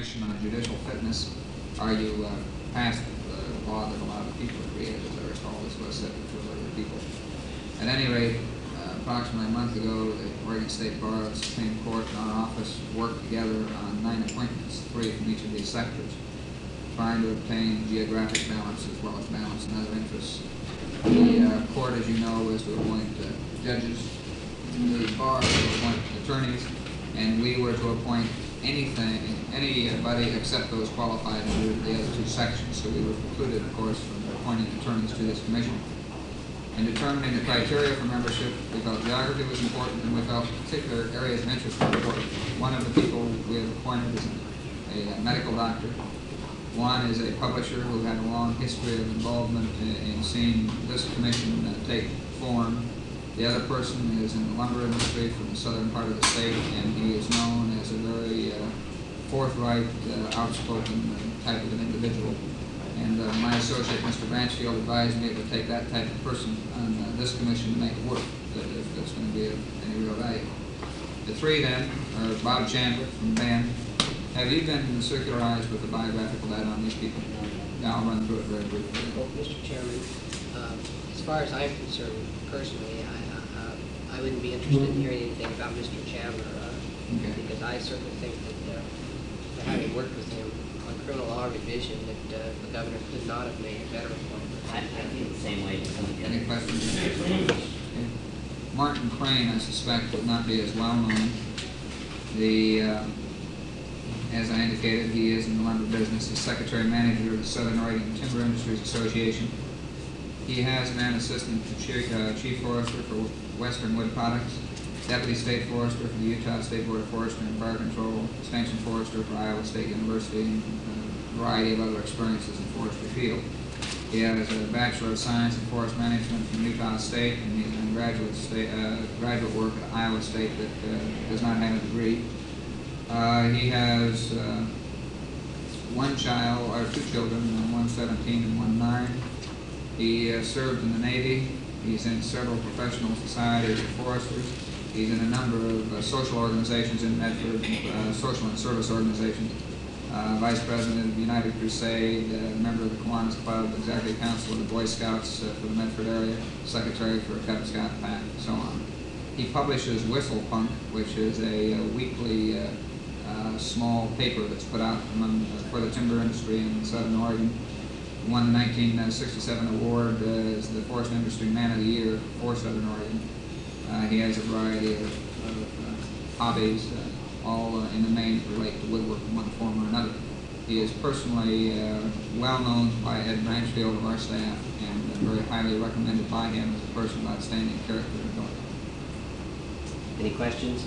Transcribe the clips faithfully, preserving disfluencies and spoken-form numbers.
Commission on Judicial Fitness argue uh, passed the law that allowed the people to create it, as I recall. This was set to other people. At any rate, uh, approximately a month ago, the Oregon State Bar, the Supreme Court, and our office worked together on nine appointments, three from each of these sectors, trying to obtain geographic balance as well as balance in other interests. The uh, court, as you know, is to appoint uh, judges, the bar to appoint attorneys, and we were to appoint anything, anybody except those qualified under the other two sections. So we were precluded, of course, from appointing attorneys to this commission. In determining the criteria for membership, we felt geography was important, and we felt particular areas of interest were important. One of the people we have appointed is a, a medical doctor. One is a publisher who had a long history of involvement in, in seeing this commission uh, take form. The other person is in the lumber industry from the southern part of the state, and he is known as a very uh, forthright, uh, outspoken uh, type of an individual. And uh, my associate, Mister Branchfield, advised me it would take that type of person on uh, this commission to make it work, that if there's going to be of any real value. The three then are Bob Chandler from Band. Have you been circularized with the biographical data on these people? Yeah, I'll run through it very briefly. Well, Mister Chairman, uh, as far as I'm concerned, personally, I, uh, I wouldn't be interested in hearing anything about Mister Chandler, uh, okay. because I certainly think that, uh, having worked with him on criminal law revision, that uh, the governor could not have made a better appointment. I, I feel the same way. Any questions? Okay. Martin Crane, I suspect, would not be as well known. The uh, As I indicated, he is in the lumber business. He's secretary manager of the Southern Oregon Timber Industries Association. He has been assistant chief, uh, chief forester for Western Wood Products, deputy state forester for the Utah State Board of Forestry and Fire Control, extension forester for Iowa State University, and a variety of other experiences in the forestry field. He has a Bachelor of Science in Forest Management from Utah State, and he's done graduate, state, uh, graduate work at Iowa State that uh, does not have a degree. Uh, he has uh, one child, or two children, one seventeen and one nine. He uh, served in the Navy. He's in several professional societies of foresters. He's in a number of uh, social organizations in Medford, uh, social and service organizations. Uh, Vice President of the United Crusade, uh, member of the Kiwanis Club, Executive Council of the Boy Scouts uh, for the Medford area, Secretary for a Cub Scout Pack, and so on. He publishes Whistle Punk, which is a, a weekly uh, uh, small paper that's put out among, uh, for the timber industry in Southern Oregon. He won the nineteen sixty-seven award uh, as the Forest Industry Man of the Year for Southern Oregon. Uh, he has a variety of, of uh, hobbies, uh, all uh, in the main relate to woodwork in one form or another. He is personally uh, well known by Ed Branchfield of our staff, and uh, very highly recommended by him as a person of outstanding character and ability. Any questions?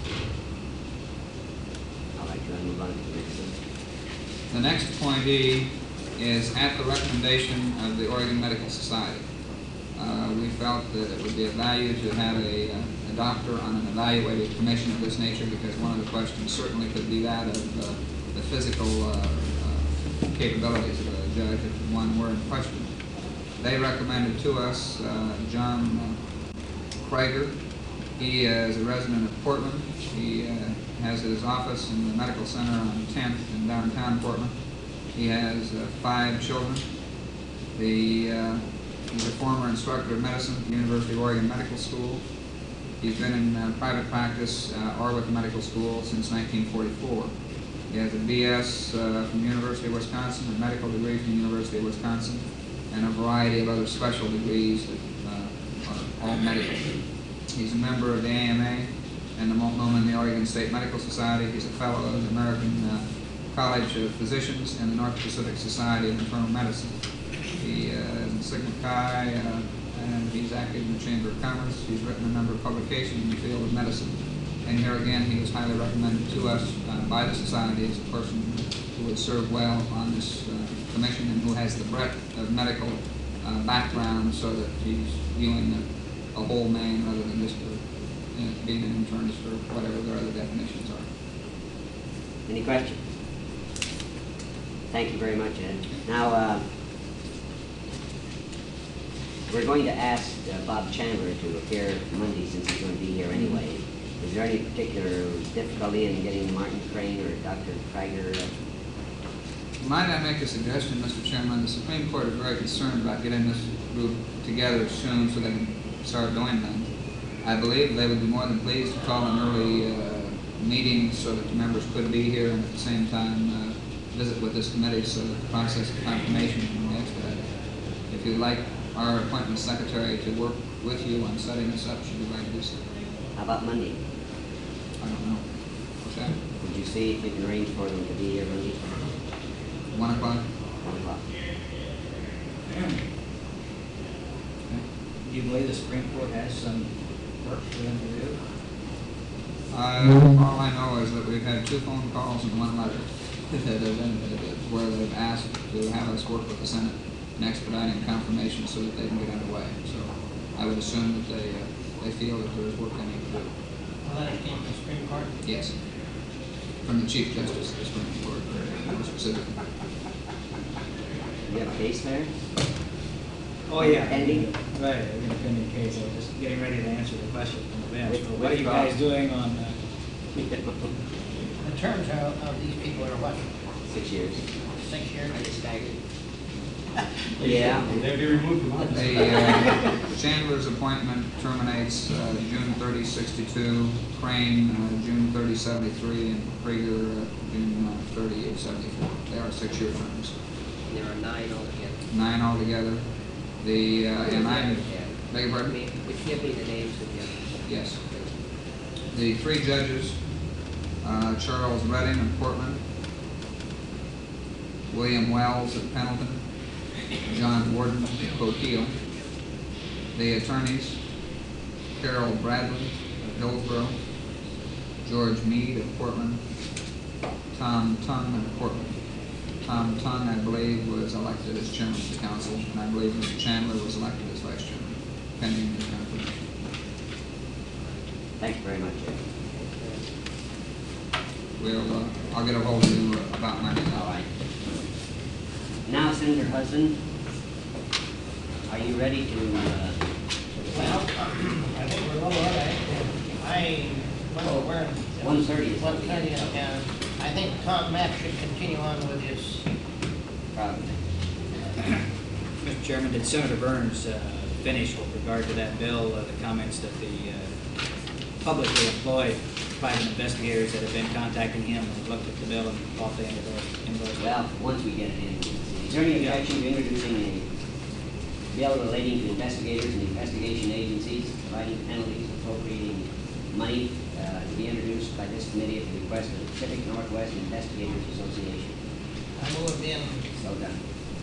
All right, John, move on to the next one. The next appointee is at the recommendation of the Oregon Medical Society. Uh, we felt that it would be of value to have a, a doctor on an evaluated commission of this nature, because one of the questions certainly could be that of uh, the physical uh, uh, capabilities of a judge if one were in question. They recommended to us uh, John uh, Krieger. He is a resident of Portland. He uh, has his office in the Medical Center on tenth in downtown Portland. He has uh, five children. The, uh, he's a former instructor of medicine at the University of Oregon Medical School. He's been in uh, private practice uh, or with the medical school since nineteen forty-four. He has a B S uh, from the University of Wisconsin, a medical degree from the University of Wisconsin, and a variety of other special degrees that uh, are all medical. He's a member of the A M A and the Multnomah and the Oregon State Medical Society. He's a fellow of the American uh, College of Physicians and the North Pacific Society of Internal Medicine. He uh, is in Sigma Chi, uh, and he's active in the Chamber of Commerce. He's written a number of publications in the field of medicine. And here again, he was highly recommended to us uh, by the society as a person who would serve well on this uh, commission and who has the breadth of medical uh, background, so that he's viewing a, a whole man rather than just a, you know, being an internist or whatever their other definitions are. Any questions? Thank you very much, Ed. Now, uh, we're going to ask uh, Bob Chandler to appear Monday, since he's going to be here anyway. Is there any particular difficulty in getting Martin Crane or Doctor Krieger uh, Might I make a suggestion, Mister Chairman? The Supreme Court is very concerned about getting this group together soon so they can start doing things. I believe they would be more than pleased to call an early uh, meeting so that the members could be here and at the same time uh, visit with this committee so that the process of confirmation can be expedited. If you'd like our appointment secretary to work with you on setting this up, she'd be glad to do so. How about Monday? I don't know. What's that? Would you see if you can arrange for them to be here Monday? One o'clock? One o'clock. Do you believe the Supreme Court has some work for them to do? Uh, all I know is that we've had two phone calls and one letter that have been, where they've asked to have us work with the Senate in expediting confirmation so that they can get underway. So I would assume that they, uh, they feel that there's work they need to do. Well, that came from the Supreme Court. Yes. From the Chief Justice of the Supreme Court, more specifically. You have a case there? Oh, yeah. Pending? Right, we're going to pending case. I'm just getting ready to answer the question from the bench. Which- So what are which you problem? guys doing on, uh, The terms of, of these people are what, Six years. six years? I just staggered. Yeah. They'd be removed from office. The uh, Chandler's appointment terminates uh, June thirty sixty-two, Crane uh, June thirty seventy-three, and Krieger uh, June uh, thirty seventy-four. They are six-year terms. And there are nine altogether. Nine altogether. The, uh, and I, Yeah. beg your pardon? Would you give me the names of the others? Yes. The three judges, uh, Charles Redding of Portland, William Wells of Pendleton, John Warden of Coquille. The attorneys, Carol Bradley of Hillsborough, George Meade of Portland, Tom Tunn of Portland. Tom Tunn, I believe, was elected as chairman of the council, and I believe Mister Chandler was elected as vice chairman, pending the confirmation. Thanks very much, Jeff. We'll, uh, I'll get a hold of you about Monday. All right. Now, Senator Hudson, are you ready to, uh, Well, I think we're a little early. I, well, we're. one thirty is what One we thirty, have. and I think Tom Mapp should continue on with his, probably? Mister Chairman, did Senator Burns uh, finish with regard to that bill, uh, the comments that the uh, publicly employed private investigators that have been contacting him and looked at the bill and thought they endorsed endorsed it? Well, once we get it in, we'll see. Is there any objection to introducing a bill relating to investigators and investigation agencies, providing penalties, appropriating money uh, to be introduced by this committee at the request of the Pacific Northwest Investigators Association? I move in, So done.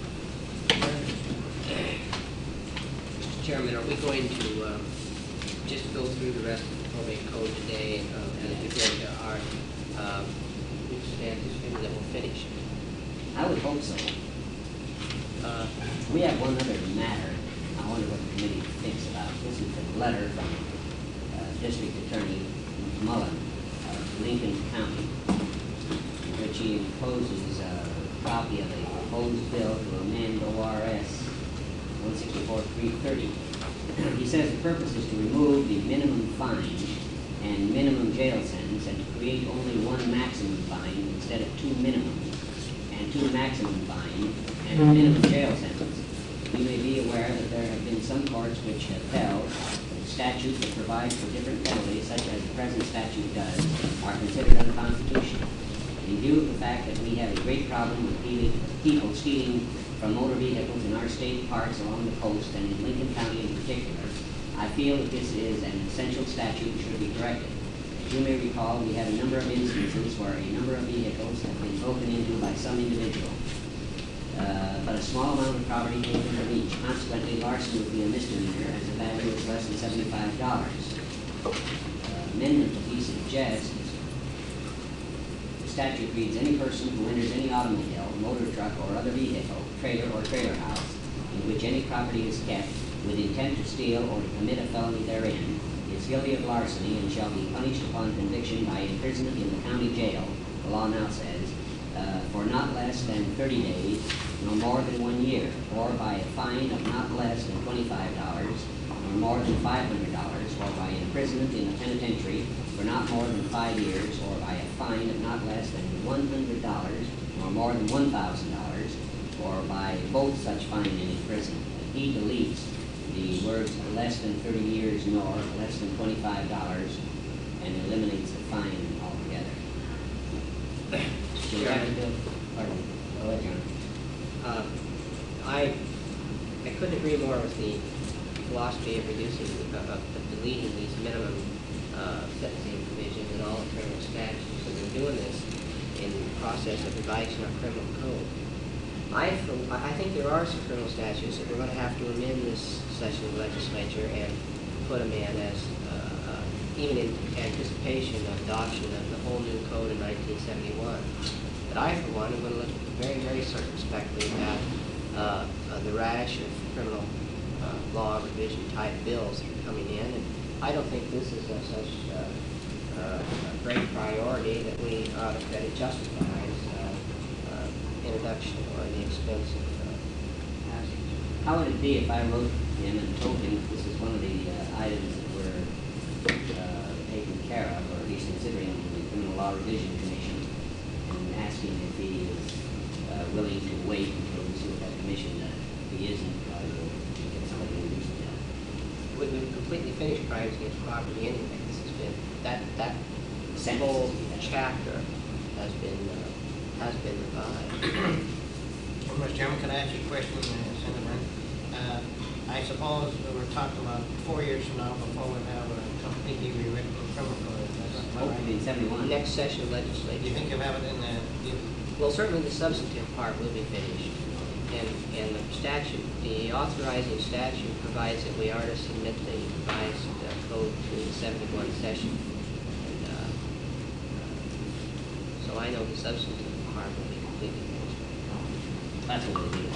Mister Chairman, are we going to um, just go through the rest of the probate code today uh, and if we go to our, um, anticipating that we'll finish? I would hope so. Uh, We have one other matter. I wonder what the committee thinks about. This is a letter from uh, District Attorney Mullen of Lincoln County, in which he encloses a copy of a proposed bill to amend O R S one sixty-four three thirty. He says the purpose is to remove the minimum fine and minimum jail sentence and to create only one maximum fine instead of two minimums, and two maximum fine and a minimum jail sentence. You may be aware that there have been some courts which have held that statutes that provide for different penalties, such as the present statute does, are considered unconstitutional. In view of the fact that we have a great problem with dealing- people stealing from motor vehicles in our state parks along the coast and in Lincoln County in particular, I feel that this is an essential statute and should be corrected. As you may recall, we have a number of instances where a number of vehicles have been broken into by some individual. Uh, but a small amount of property taken from each. Consequently, larceny would be a misdemeanor as the value is less than seventy-five dollars. Uh, amendment that he suggests, the statute reads, any person who enters any automobile, motor truck, or other vehicle, trailer or trailer house, in which any property is kept, with intent to steal or to commit a felony therein, is guilty of larceny and shall be punished upon conviction by imprisonment in the county jail, the law now says, uh, for not less than thirty days, no more than one year, or by a fine of not less than twenty-five dollars, or more than five hundred dollars, or by imprisonment in the penitentiary for not more than five years, or by a fine of not less than one hundred dollars, or more than one thousand dollars, or by both such fine and imprisonment. And he deletes the words less than thirty years nor less than twenty-five dollars and eliminates the fine altogether. Do you have a bill? Pardon? Go ahead, John. Uh, I, I couldn't agree more with the philosophy of reducing, of, of deleting these minimum uh, sentencing provisions in all the criminal statutes. And we're doing this in the process of revising our criminal code. I, for- I think there are some criminal statutes that we're going to have to amend this session of the legislature and put them in as, uh, uh, even in anticipation of adoption of the whole new code in nineteen seventy-one. But I, for one, am going to look very, very circumspectly at uh, uh, the rash of criminal uh, law revision type bills that are coming in. And I don't think this is of such uh, uh, a great priority that we ought to, that it justifies uh, uh, introduction or the expense of uh, passage. How would it be if I wrote him and told him that this is one of the uh, items that we're uh, taking care of, or at least considering in the Criminal Law Revision Commission, and asking if he is uh, willing to wait until we see what that commission does? If he isn't, I will get somebody to reduce the bill. We- We've completely finished crimes against property anyway. This has been, that, that Sentences, whole yeah. chapter has been, uh, has been revised. Well, Mister Chairman, can I ask you a question, uh, Senator Byrne? Uh, I suppose we were talking about four years from now before we have a completely rewritten criminal code. Is that Hopefully in right? seventy-one. Next session of Do you legislature. think you'll have it in the, you- Well, certainly the substantive part will be finished. And, and the statute, the authorizing statute provides that we are to submit the revised uh, code to the seventy-one session. And, uh, so I know the substantive part will be completely finished. That's what we'll do.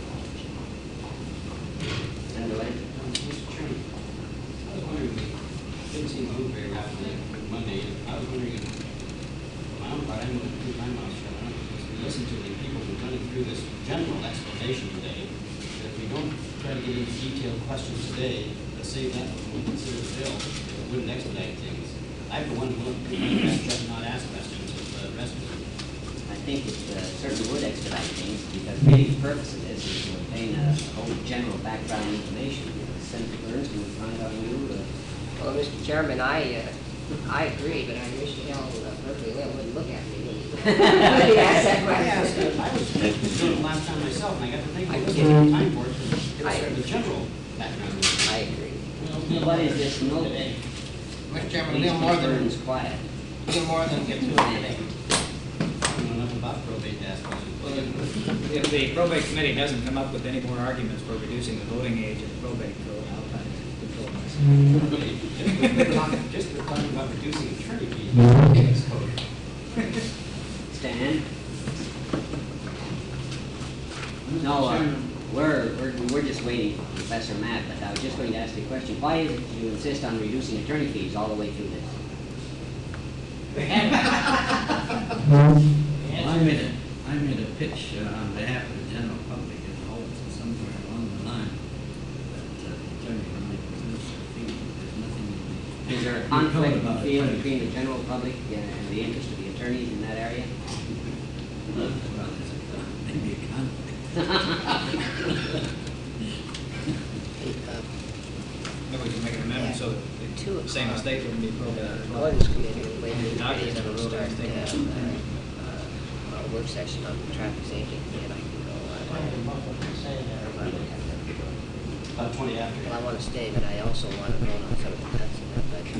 Senator Lane? Mister Chairman, I was wondering, things seem to move very rapidly on Monday. I was wondering, for my own part, I'm going to keep my mouth shut. I don't know, if we listen to the people who are running through this general explanation today, that if we don't try to get into detailed questions today, let's save that when we consider the bill, it wouldn't expedite things. I, for one, will just not ask questions of the rest of them. I think it uh, certainly would expedite things, because really the purpose of this is to obtain a whole general background information. You know, Senator Burns, can we find out on you? uh, Well, Mister Chairman, I, uh, I agree, but I wish hell uh, Berkeley Lynn wouldn't look at me when he when he asked that I asked, question. I was doing it last time myself, and I got to think, I I was get it. getting time for it, to get I- sort of the general background. I agree. What is this note? Mister Chairman, a Please little more keep than, Burns quiet. a little more than get through it today. I don't know enough about probate to ask questions. If the probate committee doesn't come up with any more arguments for reducing the voting age of the probate code, I'll try to control myself. Really, just for talking- Just for talking about reducing attorney fees in this code. Stan? No, uh, we're, we're, we're just waiting for Professor Matt, but I was just going to ask you a question. Why is it you insist on reducing attorney fees all the way through this? I made a, I made a pitch uh, on behalf of the general public as a whole, somewhere along the line, that uh, the attorney only reduce the fee. There's nothing in the. Is there a code conflict you about feel attorney between the general public and the interest of the attorneys in that area? Well, there's a, maybe a conflict. Uh, Maybe we can make an amendment so that Two the same o'clock. mistake wouldn't be probated. Uh, the Ordinance Committee will wait And the for doctors the have a to role start to the, take. uh, uh, work session on traffic safety, and I can go. What I- did Buffalo say there? I would have to go. About twenty after. Well, I want to stay, but I also want to vote on some of the cuts in that budget.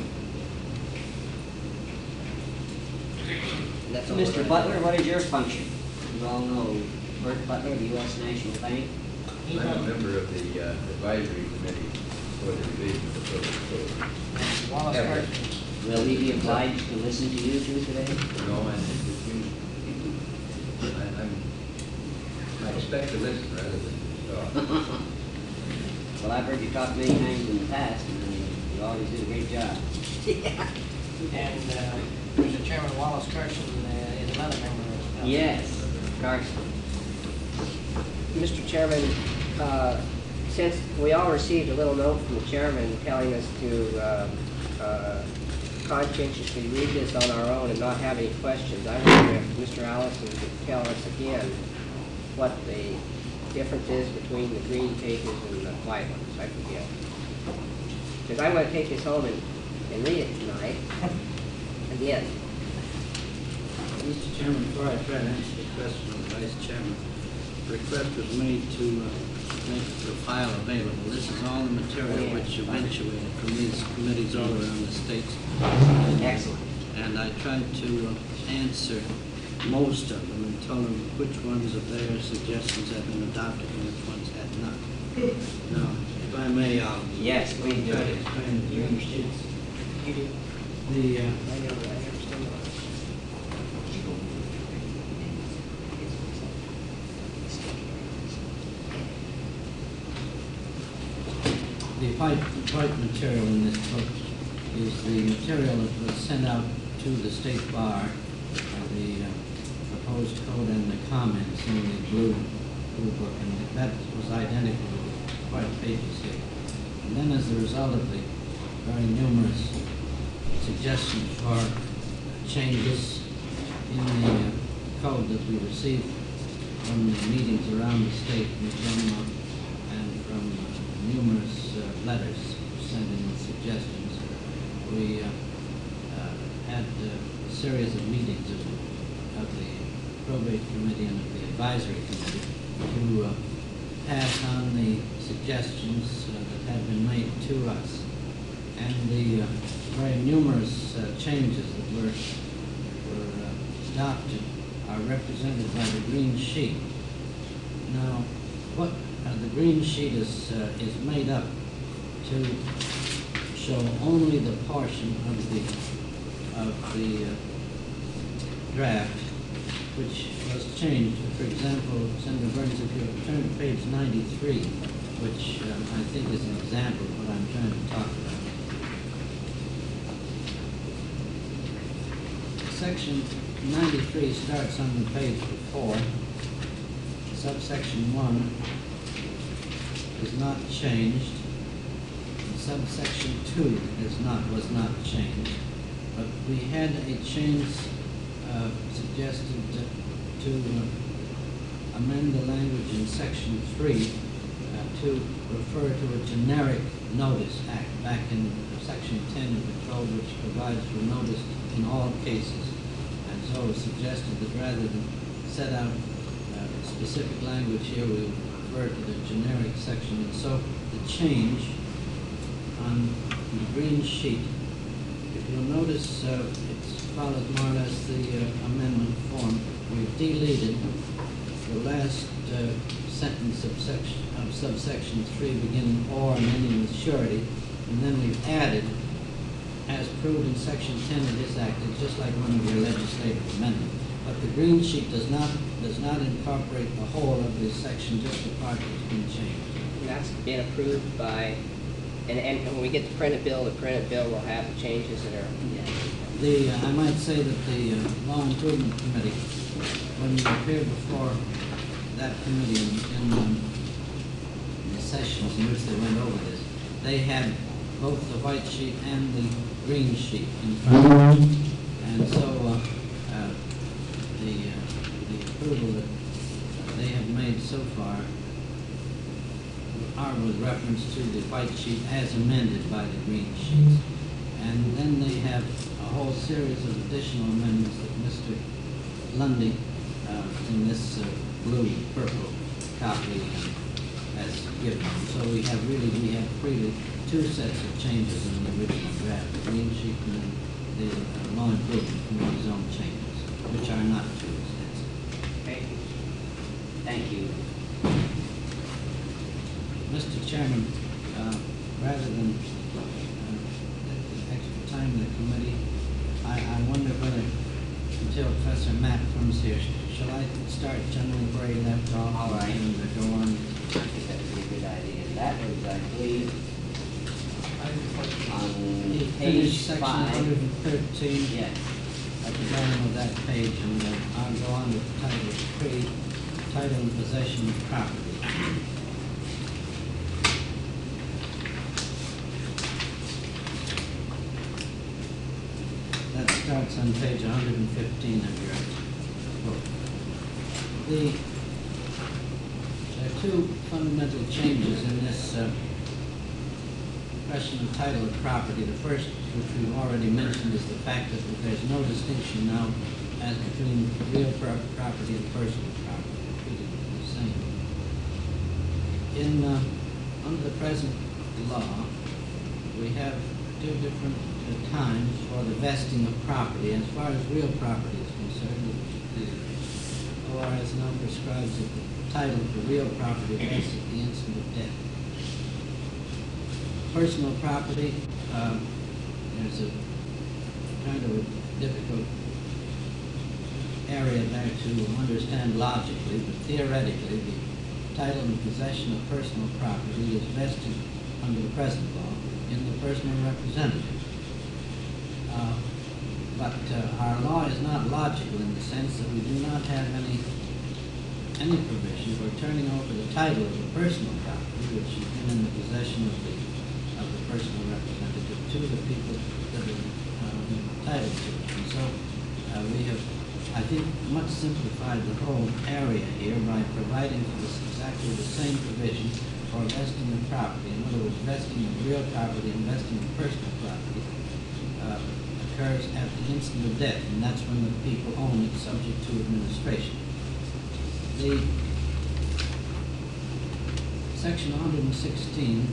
And that's all Mister we're gonna Butler, do. what is your function? You all know Bert Butler, the U S National Bank. He I'm a went- member of the uh, advisory committee for the revision of the probate code. Wallace Ever. Carson. Will he be obliged to listen to you two today? No, and if you, I, I'm, I expect to listen rather than to talk. Well, I've heard you talk many times in the past, and uh, you always do a great job. And, uh, Mister Chairman, Wallace Carson uh, is another member as well. Yes, Carson. Mister Chairman, uh, since we all received a little note from the chairman telling us to uh, uh, conscientiously read this on our own and not have any questions, I wonder if Mister Allison could tell us again what the difference is between the green pages and the white ones. I forget. Because I'm going to take this home and, and read it tonight again. Mister Chairman, before I try to answer the question of the Vice Chairman, a request was made to uh, make the file available. This is all the material which eventuated from these committees all around the state. Excellent. And I tried to uh, answer most of them and told them which ones of their suggestions had been adopted and which ones had not. Now, if I may, I'll Yes, please do try to it. explain the green sheets. You do. The, uh, I know, I understand. The white, white material in this book is the material that was sent out to the state bar, uh, the uh, proposed code and the comments in the blue, blue book, and that was identical to the white pages here. And then as a result of the very numerous suggestions for changes in the uh, code that we received from the meetings around the state in general and from uh, numerous uh, letters sent in with suggestions, we uh, uh, had uh, a series of meetings of, of the probate committee and of the advisory committee to uh, pass on the suggestions uh, that had been made to us. And the uh, very numerous uh, changes that were, were uh, adopted are represented by the green sheet. Now, what uh, the green sheet is, uh, is made up to show only the portion of the, of the uh, draft which was changed. For example, Senator Burns, if you turn to page ninety-three, which um, I think is an example of what I'm trying to talk about. Section ninety-three starts on the page before. Subsection one is not changed. And subsection two is not was not changed. But we had a change uh, suggested to, to uh, amend the language in section three uh, to refer to a generic notice act back in section ten of the code, which provides for notice in all cases. And so it was suggested that rather than set out uh, specific language here, we would refer to the generic section. And so the change on the green sheet, if you'll notice, uh, it follows more or less the uh, amendment form. We've deleted the last uh, sentence of section of subsection three, beginning or and ending with surety, and then we've added, as proved in section ten of this act, it's just like one of your legislative amendments. But the green sheet does not does not incorporate the whole of this section, just the part that's been changed. And that's been approved by, and, and when we get the printed bill, the printed bill will have the changes that are. The uh, I might say that the uh, Law Improvement Committee, when we appeared before that committee in, in, um, in the sessions in which they went over this, they had both the white sheet and the green sheet in front of them. And so uh, uh, the, uh, the approval that they have made so far are with reference to the white sheet as amended by the green sheets. And then they have a whole series of additional amendments that Mister Lundy uh, in this uh, blue purple copy uh, has given. So we have really, we have really two sets of changes in the original draft, the green sheet and then the uh, Law Improvement Committee's own changes, which are not too extensive. Thank you. Thank you. Mister Chairman, uh, rather than uh, the extra time in the committee, I, I wonder whether, until Professor Matt comes here, shall I start generally where he left off? All right. And uh, go on? I think that would be a good idea. That was, I believe, on He page finished section one five. hundred thirteen Yes. at the bottom of that page, and uh, I'll go on to title three, title and possession of property. That's on page one hundred fifteen of your book. The, there are two fundamental changes in this uh, question of title of property. The first, which we've already mentioned, is the fact that there's no distinction now as between real pro- property and personal property. They're treated the same. In, uh, under the present law, we have two different uh, times for the vesting of property. As far as real property is concerned, the O R S now prescribes that the title for real property vests at the instant of death. Personal property, uh, there's a kind of a difficult area there to understand logically, but theoretically, the title and possession of personal property is vested under the present law in the personal representative. Uh, but uh, our law is not logical in the sense that we do not have any any provision for turning over the title of the personal property, which has been in the possession of the of the personal representative, to the people that are uh, entitled to it. And so uh, we have, I think, much simplified the whole area here by providing for this exactly the same provision for vesting of property. In other words, vesting of real property and vesting of personal property uh, occurs at the instant of death, and that's when the people own it, subject to administration. The section one hundred sixteen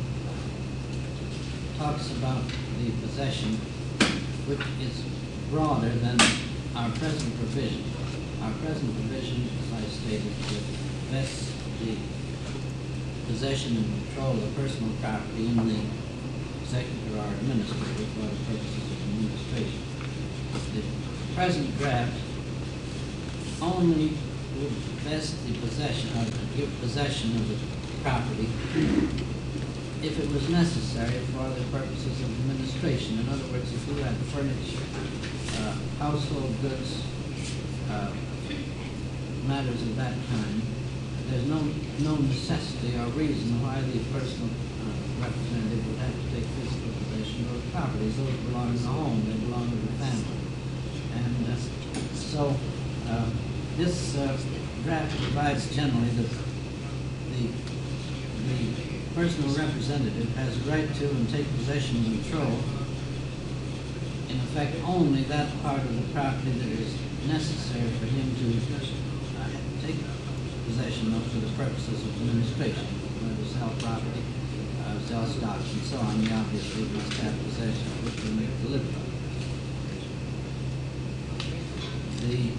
talks about the possession, which is broader than our present provision. Our present provision, as I stated, vests the possession and control of personal property in the executor or administrator for the purposes of administration. The present draft only would vest the possession, or give possession of the property if it was necessary for the purposes of administration. In other words, if you had furniture, uh, household goods, uh, matters of that kind, there's no no necessity or reason why the personal uh, representative would have to take physical possession of those properties. Those belong to the home, they belong to the family. And uh, so uh, this uh, draft provides generally that the, the personal representative has the right to and take possession and control, in effect, only that part of the property that is necessary for him to uh, take possession of for the purposes of administration. Whether to sell property, uh, sell stocks, and so on, he obviously must have possession of which will make the living. The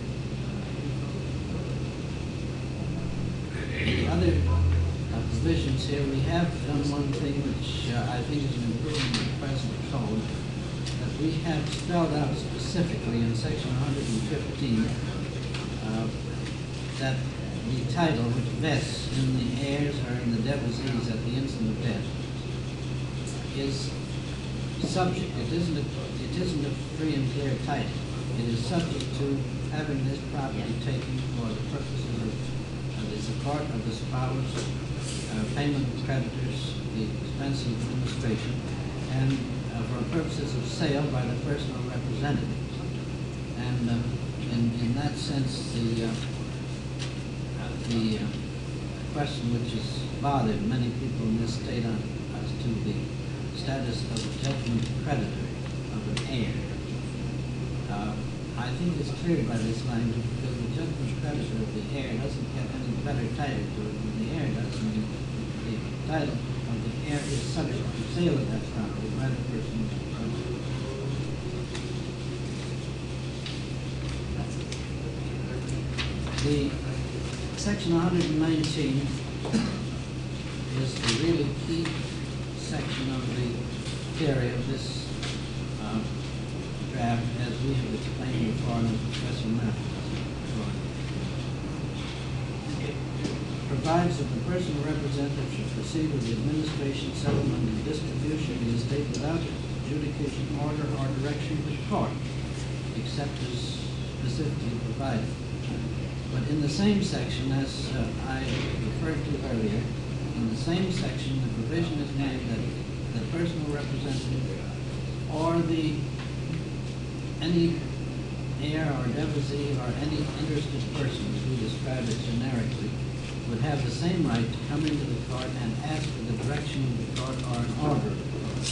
The other uh, provisions here, we have done one thing which uh, I think is an improvement in the present code, that we have spelled out specifically in section one hundred fifteen uh, that the title which vests in the heirs or in the devotees at the instant of death is subject. It isn't a, it isn't a free and clear title. It is subject to having this property taken for the purposes of the support of the spouse, uh, payment of creditors, the expense of administration, and uh, for purposes of sale by the personal representative. And uh, in, in that sense, the, uh, the uh, question which has bothered many people in this state on, as to the status of a judgment creditor of an heir, uh, I think it's cleared by this language, because the judgment creditor of the heir doesn't get any better title to it than the heir does. I mean, the title of the heir is subject to sale of that property by the person who's responsible. The section one hundred nineteen is the really key section of the theory of this uh, draft, as we have explained before in Professor Matthews. It provides that the personal representative should proceed with the administration, settlement, and distribution of the estate without adjudication, order, or direction of the court, except as specifically provided. But in the same section, as uh, I referred to earlier, in the same section, the provision is made that the personal representative or the any heir or devotee or any interested persons, we describe it generically, would have the same right to come into the court and ask for the direction of the court or an order of the court.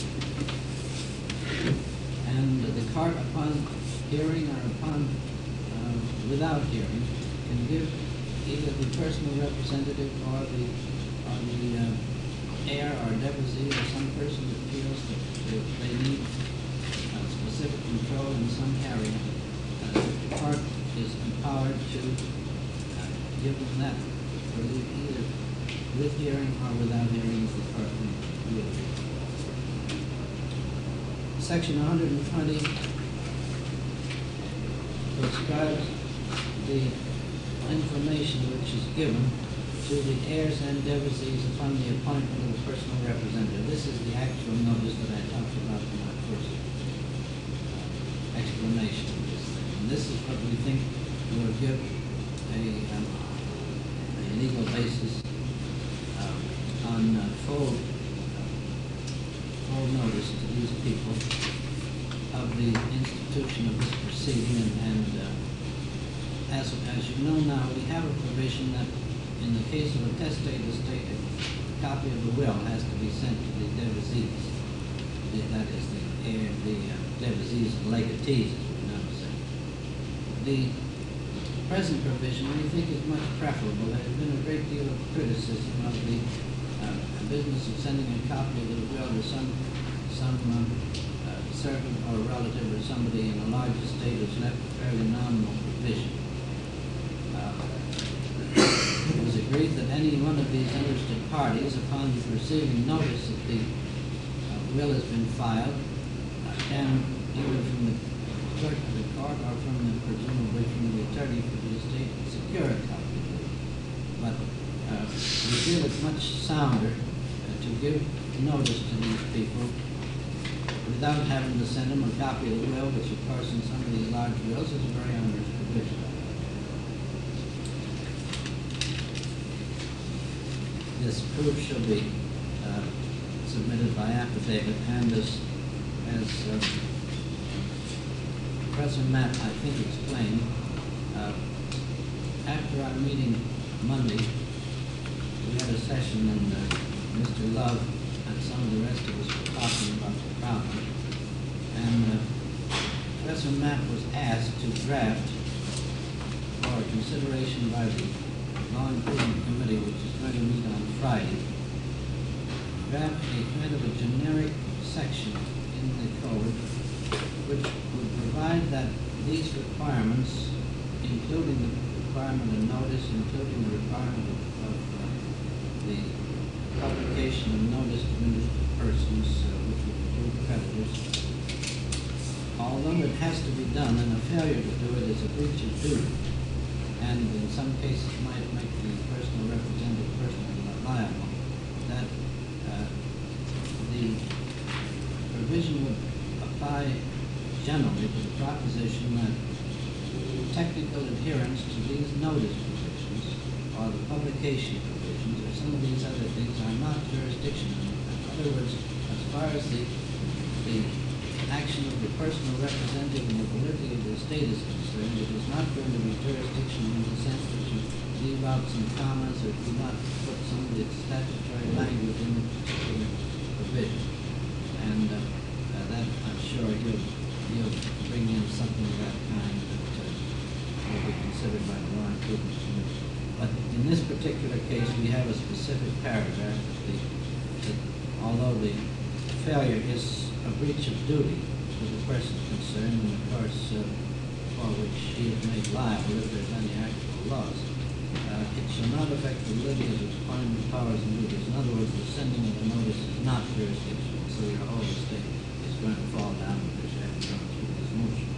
And the court, upon hearing or upon, uh, without hearing, can give either the personal representative or the, or the uh, heir or devotee or some person that feels that that they need uh, specific control in some area. Uh, the court is empowered to uh, give them that relief either with hearing or without hearing, as the court will. Section one hundred twenty describes the information which is given to the heirs and devotees upon the appointment of the personal representative. This is the actual notice that I talked about in my first uh, explanation of this thing. And this is what we think will give a, um, a legal basis uh, on uh, full, uh, full notice to these people of the institution of this proceeding. And, and uh, as, as you know now, we have a provision that in the case of a testate estate, a copy of the will has to be sent to the devotees. The, that is, the heir, the uh, devotees and legatees, as we now say. The present provision we think is much preferable. There has been a great deal of criticism of the uh, business of sending a copy of the will to some some um, uh, servant or relative or somebody in a large estate who's left a fairly nominal provision. It was agreed that any one of these interested parties, upon receiving notice that the uh, will has been filed, uh, can, either from the clerk of the court or from the, presumably from the attorney for the estate, secure a copy of it. But uh, we feel it's much sounder uh, to give notice to these people without having to send them a copy of the will, which of course in some of these large wills is a very onerous provision. This proof shall be uh, submitted by affidavit, and as, as uh, Professor Matt, I think, explained, uh, after our meeting Monday, we had a session, and uh, Mister Love and some of the rest of us were talking about the problem, and uh, Professor Matt was asked to draft for consideration by the Law Improvement Committee, which is going to meet on Friday, draft a kind of a generic section in the code which would provide that these requirements, including the requirement of notice, including the requirement of, of uh, the publication of notice to interested persons, uh, which would include creditors, although it has to be done, and a failure to do it is a breach of duty, and in some cases might make the personal representative personally liable, that uh, the provision would apply generally to the proposition that technical adherence to these notice provisions or the publication provisions or some of these other things are not jurisdictional. In other words, as far as the, the action of the personal representative and the validity of the estate is concerned, it is not going to be jurisdictional in the sense that you leave out some commas or do not put some of the statutory language in the particular provision. And uh, uh, that, I'm sure, he'll, he'll bring in something of that kind that uh, will be considered by the Law Improvement Committee. But in this particular case, we have a specific paragraph that, the, that although the failure is a breach of duty to the person concerned, and of course, uh, for which he is made liable if there's any actual loss, uh, it shall not affect the validity of its appointment powers and duties. In other words, the sending of the notice is not jurisdictional, so your whole estate is going to fall down because you haven't gone through these motions.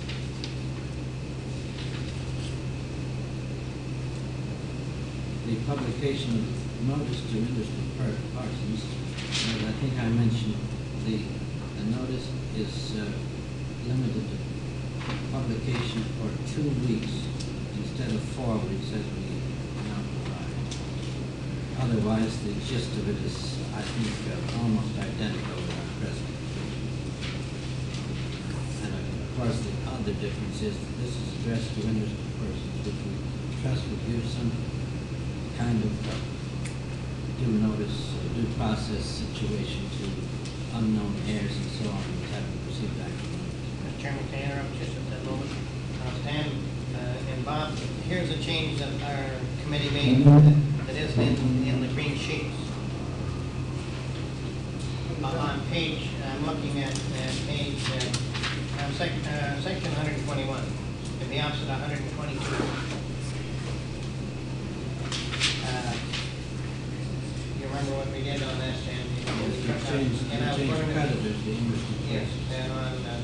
The publication of notice to interested persons, as I think I mentioned, the, the notice is uh, limited to publication for two weeks instead of four weeks as we now provide. Otherwise, the gist of it is, I think, uh, almost identical with our present. And of course, the other difference is that this is addressed to interested persons, which we trust would give some kind of uh, due notice, uh, due process situation to unknown heirs and so on who haven't received actual notice. Mister Chairman, can I interrupt just at that moment? Uh, Stan uh, and Bob, here's a change that our committee made that- that isn't in, in the green sheets. On- On page, I'm looking at, at page, uh, uh, sec, uh, section one hundred twenty-one, at the opposite of one hundred twenty-two. Uh, You remember what we did on that, Stan? You- you We took out- changed, and I was we changed wondering- creditors, the interested Yes, persons. and on, uh,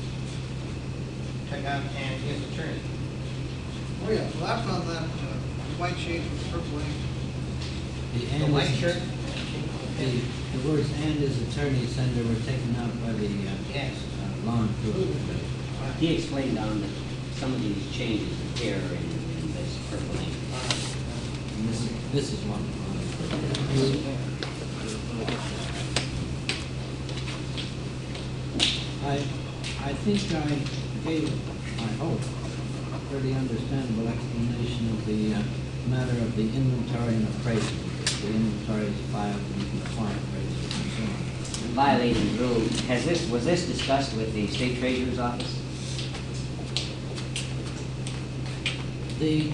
took out and his attorney. Oh, yeah, well, that's on that uh, white sheet with purple ink. The The and white is- shirt? The, the words "and" his attorney sender were taken out by the, uh, Yes. uh, law enforcement. He explained on that some of these changes appear in, in this purple ink. And this is, this is one. I, I think I gave, I hope, a pretty understandable explanation of the uh, matter of the inventory and appraisal. The inventory is filed and the client appraisal and so on. Violating rule, has this, was this discussed with the state treasurer's office? The,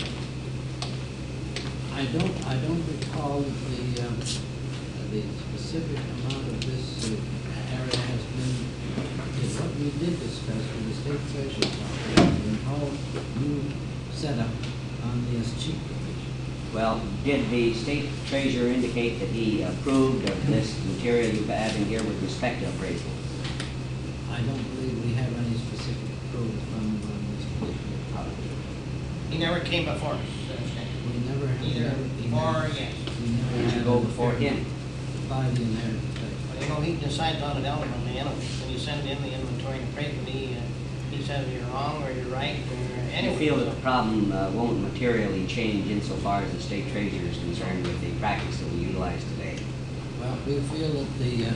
I don't, I don't recall the, um, the specific amount of this uh, area has been, is what we did discuss with the state treasurer's office, the whole new setup on the escheat provision. Well, did the state treasurer indicate that he approved of this material you have in here with respect to appraisals? I don't believe we have any specific approval from, on this particular project. He never came before us, uh, Stan. We never. Either we for or never- against. We never Would you had go an before him? By the inheritance tax. Well, you know, he decides on it ultimately, anyway. When you send in the inventory and appraisal, he, uh, he says you're wrong or you're right or Do anyway. you feel that the problem uh, won't materially change insofar as the state treasurer is concerned with the practice that we utilize today? Well, we feel that the, uh,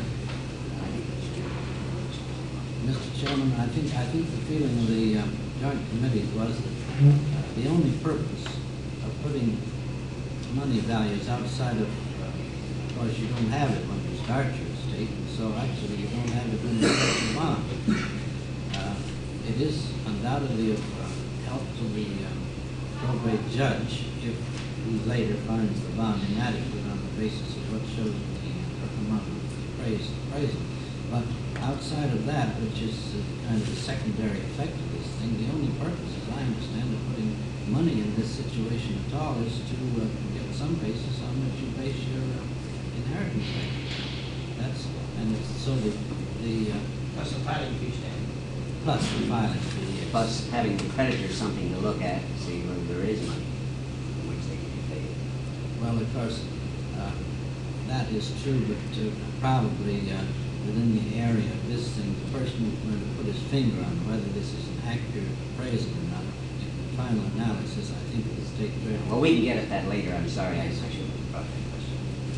Mister Chairman, I think, I think the feeling of the um, joint committee was that uh, the only purpose of putting money values outside of, uh, of course, you don't have it when you start your estate, and so actually you don't have it when you start the bond. Uh, It is undoubtedly of uh, help to the um, probate judge if he later finds the bond inadequate on the basis of what shows the amount of praise, appraisal. But outside of that, which is uh, kind of the secondary effect of this thing, the only purpose, as I understand, of putting money in this situation at all is to uh, get some basis on which you base your uh, inheritance tax. That's, and it's so the, the, uh, Plus the filing fee, Stan. plus the filing fee. yes. Plus having the creditors something to look at to see whether there is money in which they can be paid. Well, of course, uh, that is true, but uh, probably uh, within the area of this thing, the person who's going to put his finger on whether this is an accurate appraisal or not, in the final analysis, I think the state treasurer. Well, we can get at that later. I'm sorry, I I should have brought that question.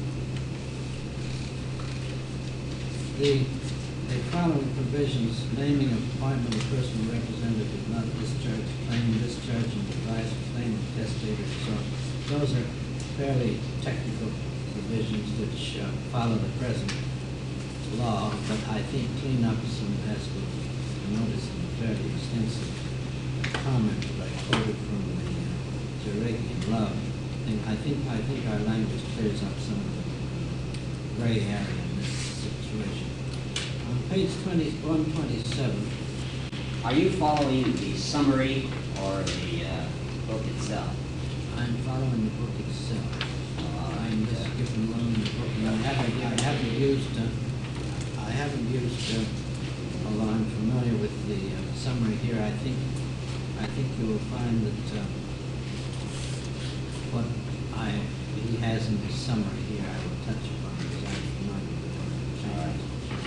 The, the following provisions, naming of appointment of personal representative, not discharge, claim, discharge, and advice, claim of testator, and so on. Those are fairly technical provisions which uh, follow the present law, but I think clean up some, as we noticed in the fairly extensive comment that I quoted from the uh, Jereki and Love thing. I think, I think our language clears up some of the gray area in this situation. On page twenty, one twenty-seven, Are you following the summary or the uh, book itself? I'm following the book itself. I'm just skipping along the book, and I haven't, I haven't used, uh, I haven't used, uh, although I'm familiar with the uh, summary here, I think, I think you will find that, uh, what I, he has in his summary here, I will touch upon, because I'm familiar with what I'm saying.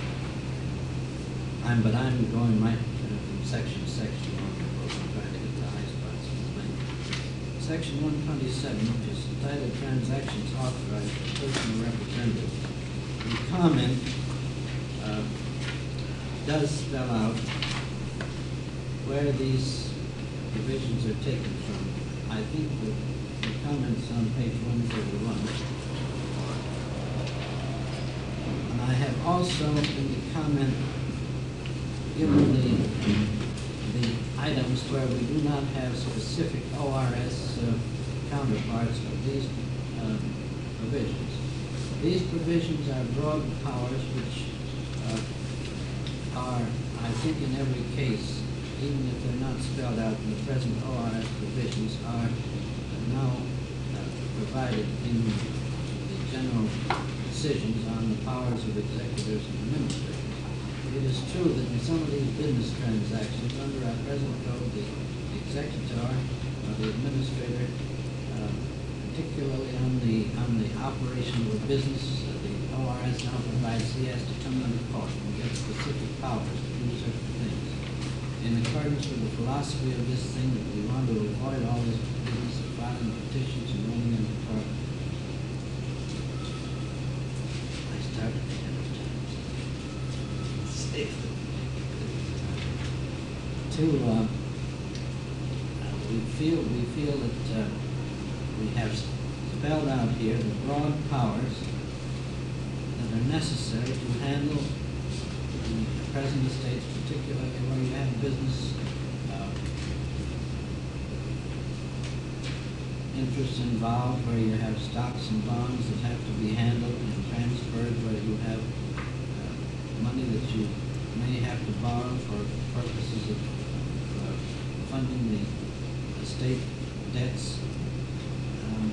I'm, but I'm going right uh, from section to section on the book, I'm trying to get the high spots in the thing. Section one twenty-seven, which is entitled Transactions Authorized by Personal Representative. The comment uh, does spell out where these provisions are taken from. I think the, the comments on page one thirty-one. And I have also in the comment given the, the items where we do not have specific O R S uh, counterparts of these uh, provisions. These provisions are broad powers which uh, are, I think in every case, even if they're not spelled out in the present O R S provisions, are now uh, provided in the general decisions on the powers of executors and administrators. It is true that in some of these business transactions, under our present code, the executor or the administrator, uh, particularly on the on the operation of a business, uh, the O R S now provides he has to come under court and get specific powers to do certain things. In accordance with the philosophy of this thing, that we want to avoid all this business of filing petitions and running into court. I started to To, uh, we feel, we feel that uh, we have spelled out here the broad powers that are necessary to handle the present estates, particularly where you have business uh, interests involved, where you have stocks and bonds that have to be handled and transferred, where you have uh, money that you may have to borrow for purposes of uh, funding the estate debts. Um,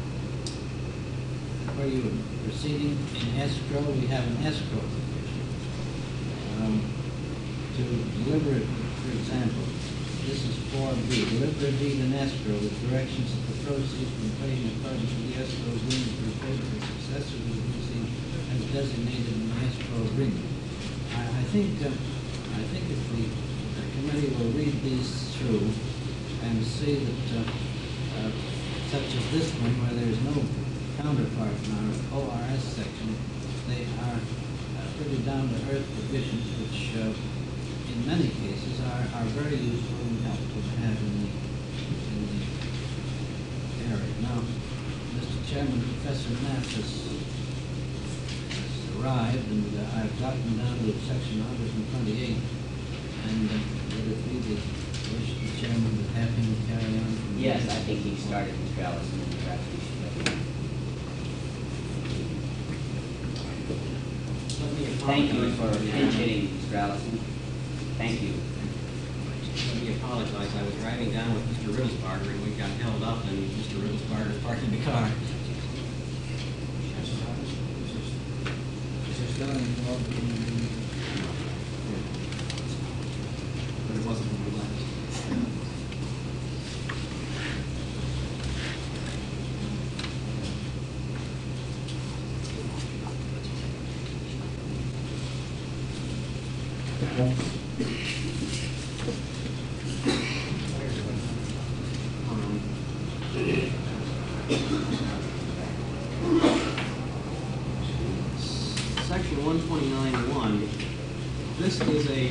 where you are proceeding in escrow, we have an escrow provision. Um, to deliver it, for example, this is four B, deliver a deed in escrow with directions that the proceeds from paid in accordance with the escrow agreement be paid to the successor of the receipt as designated in the escrow agreement. I, I think uh, I think if the, the committee will read these through and see that uh, uh, such as this one, where there is no counterpart in our O R S section, they are uh, pretty down-to-earth provisions which uh, in many cases are, are very useful and helpful to have in the, in the area. Now, Mister Chairman, Professor Knapp has arrived, and uh, I've gotten down to section one hundred twenty-eight, and uh, would it be the wish of the chairman to have him carry on? From Yes, there? I think he started Mister Allison, and perhaps we should go. Thank you for pinch hitting, Mister Allison. Thank you. Let me apologize. I was driving down with Mister Riddlesbarger and we got held up and Mister Riddlesbarger parked in the car. Is there still any involved in the, but it wasn't when we left. Section one twenty-nine one, this is a,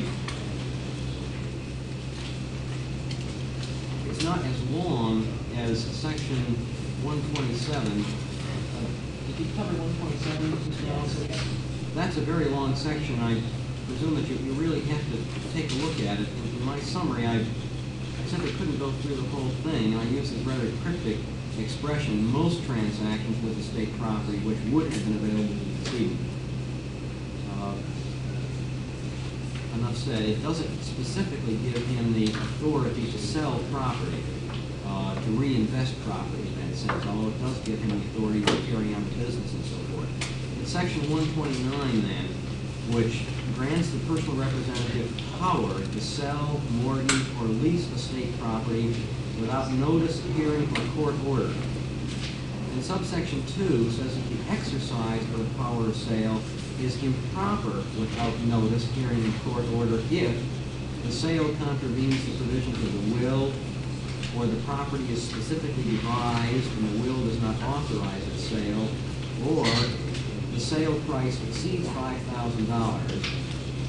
it's not as long as section one twenty-seven. Uh, Did you cover one twenty-seven, Mister Allison? That's a very long section. I presume that you, you really have to take a look at it. In, in my summary, I, I simply couldn't go through the whole thing, and I used this rather cryptic expression, most transactions with estate property which would have been available to the decedent. Uh, enough said. It doesn't specifically give him the authority to sell property, uh, to reinvest property in that sense, although it does give him the authority to carry on the business and so forth. In section one twenty-nine then, which grants the personal representative power to sell, mortgage, or lease estate property without notice, hearing, or court order. And subsection two says that the exercise of the power of sale is improper without notice, hearing, and court order if the sale contravenes the provisions of the will, or the property is specifically devised and the will does not authorize its sale, or the sale price exceeds five thousand dollars,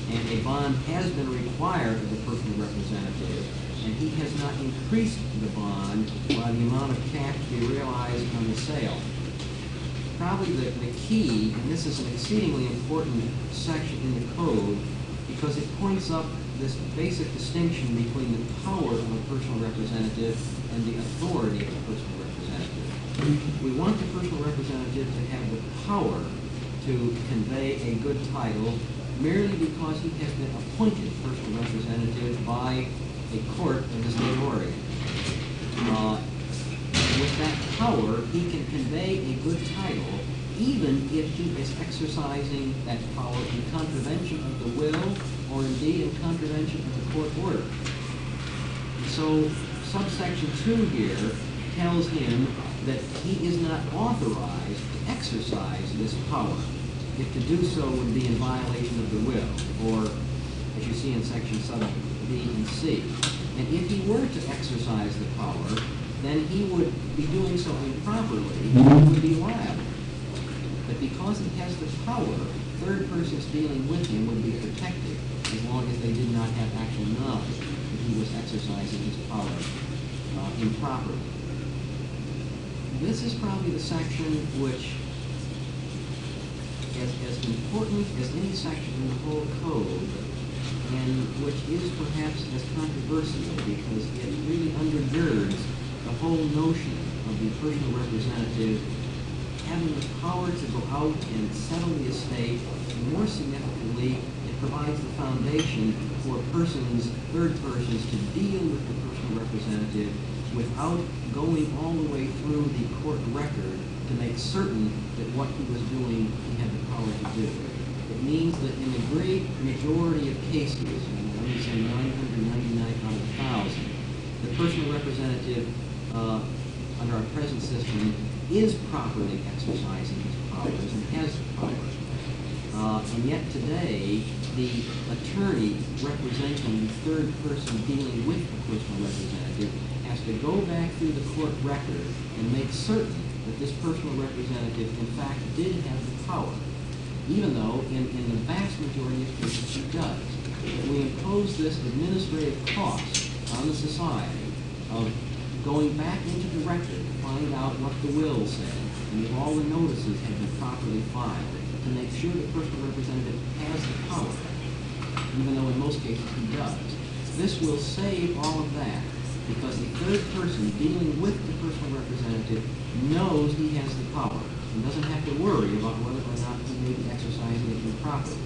and a bond has been required of the personal representative, and he has not increased the bond by the amount of cash to be realized on the sale. Probably the, the key, and this is an exceedingly important section in the code, because it points up this basic distinction between the power of a personal representative and the authority of a personal representative. We want the personal representative to have the power to convey a good title merely because he has been appointed personal representative by a court of the state of Oregon. Uh, with that power, he can convey a good title even if he is exercising that power in contravention of the will or indeed in contravention of the court order. So subsection two here tells him that he is not authorized to exercise this power if to do so would be in violation of the will, or as you see in section sub B and C. And if he were to exercise the power, then he would be doing so improperly and would be liable. But because he has the power, third persons dealing with him would be protected as long as they did not have actual knowledge that he was exercising his power uh, improperly. This is probably the section which, as, as important as any section in the whole code, and which is perhaps as controversial because it really undergirds the whole notion of the personal representative having the power to go out and settle the estate, and more significantly, it provides the foundation for persons, third persons, to deal with the personal representative without going all the way through the court record to make certain that what he was doing he had the power to do. It means that in a great majority of cases, let me say nine hundred ninety-nine out of one thousand, the personal representative uh, under our present system is properly exercising his powers and has the power. Uh, and yet today, the attorney representing the third person dealing with the personal representative has to go back through the court record and make certain that this personal representative in fact did have the power, even though in, in the vast majority of cases he does. We impose this administrative cost on the society of going back into the record to find out what the will said, and if all the notices have been properly filed, to make sure the personal representative has the power, even though in most cases he does. This will save all of that, because the third person dealing with the personal representative knows he has the power, and doesn't have to worry about whether or not he may be exercising it improperly.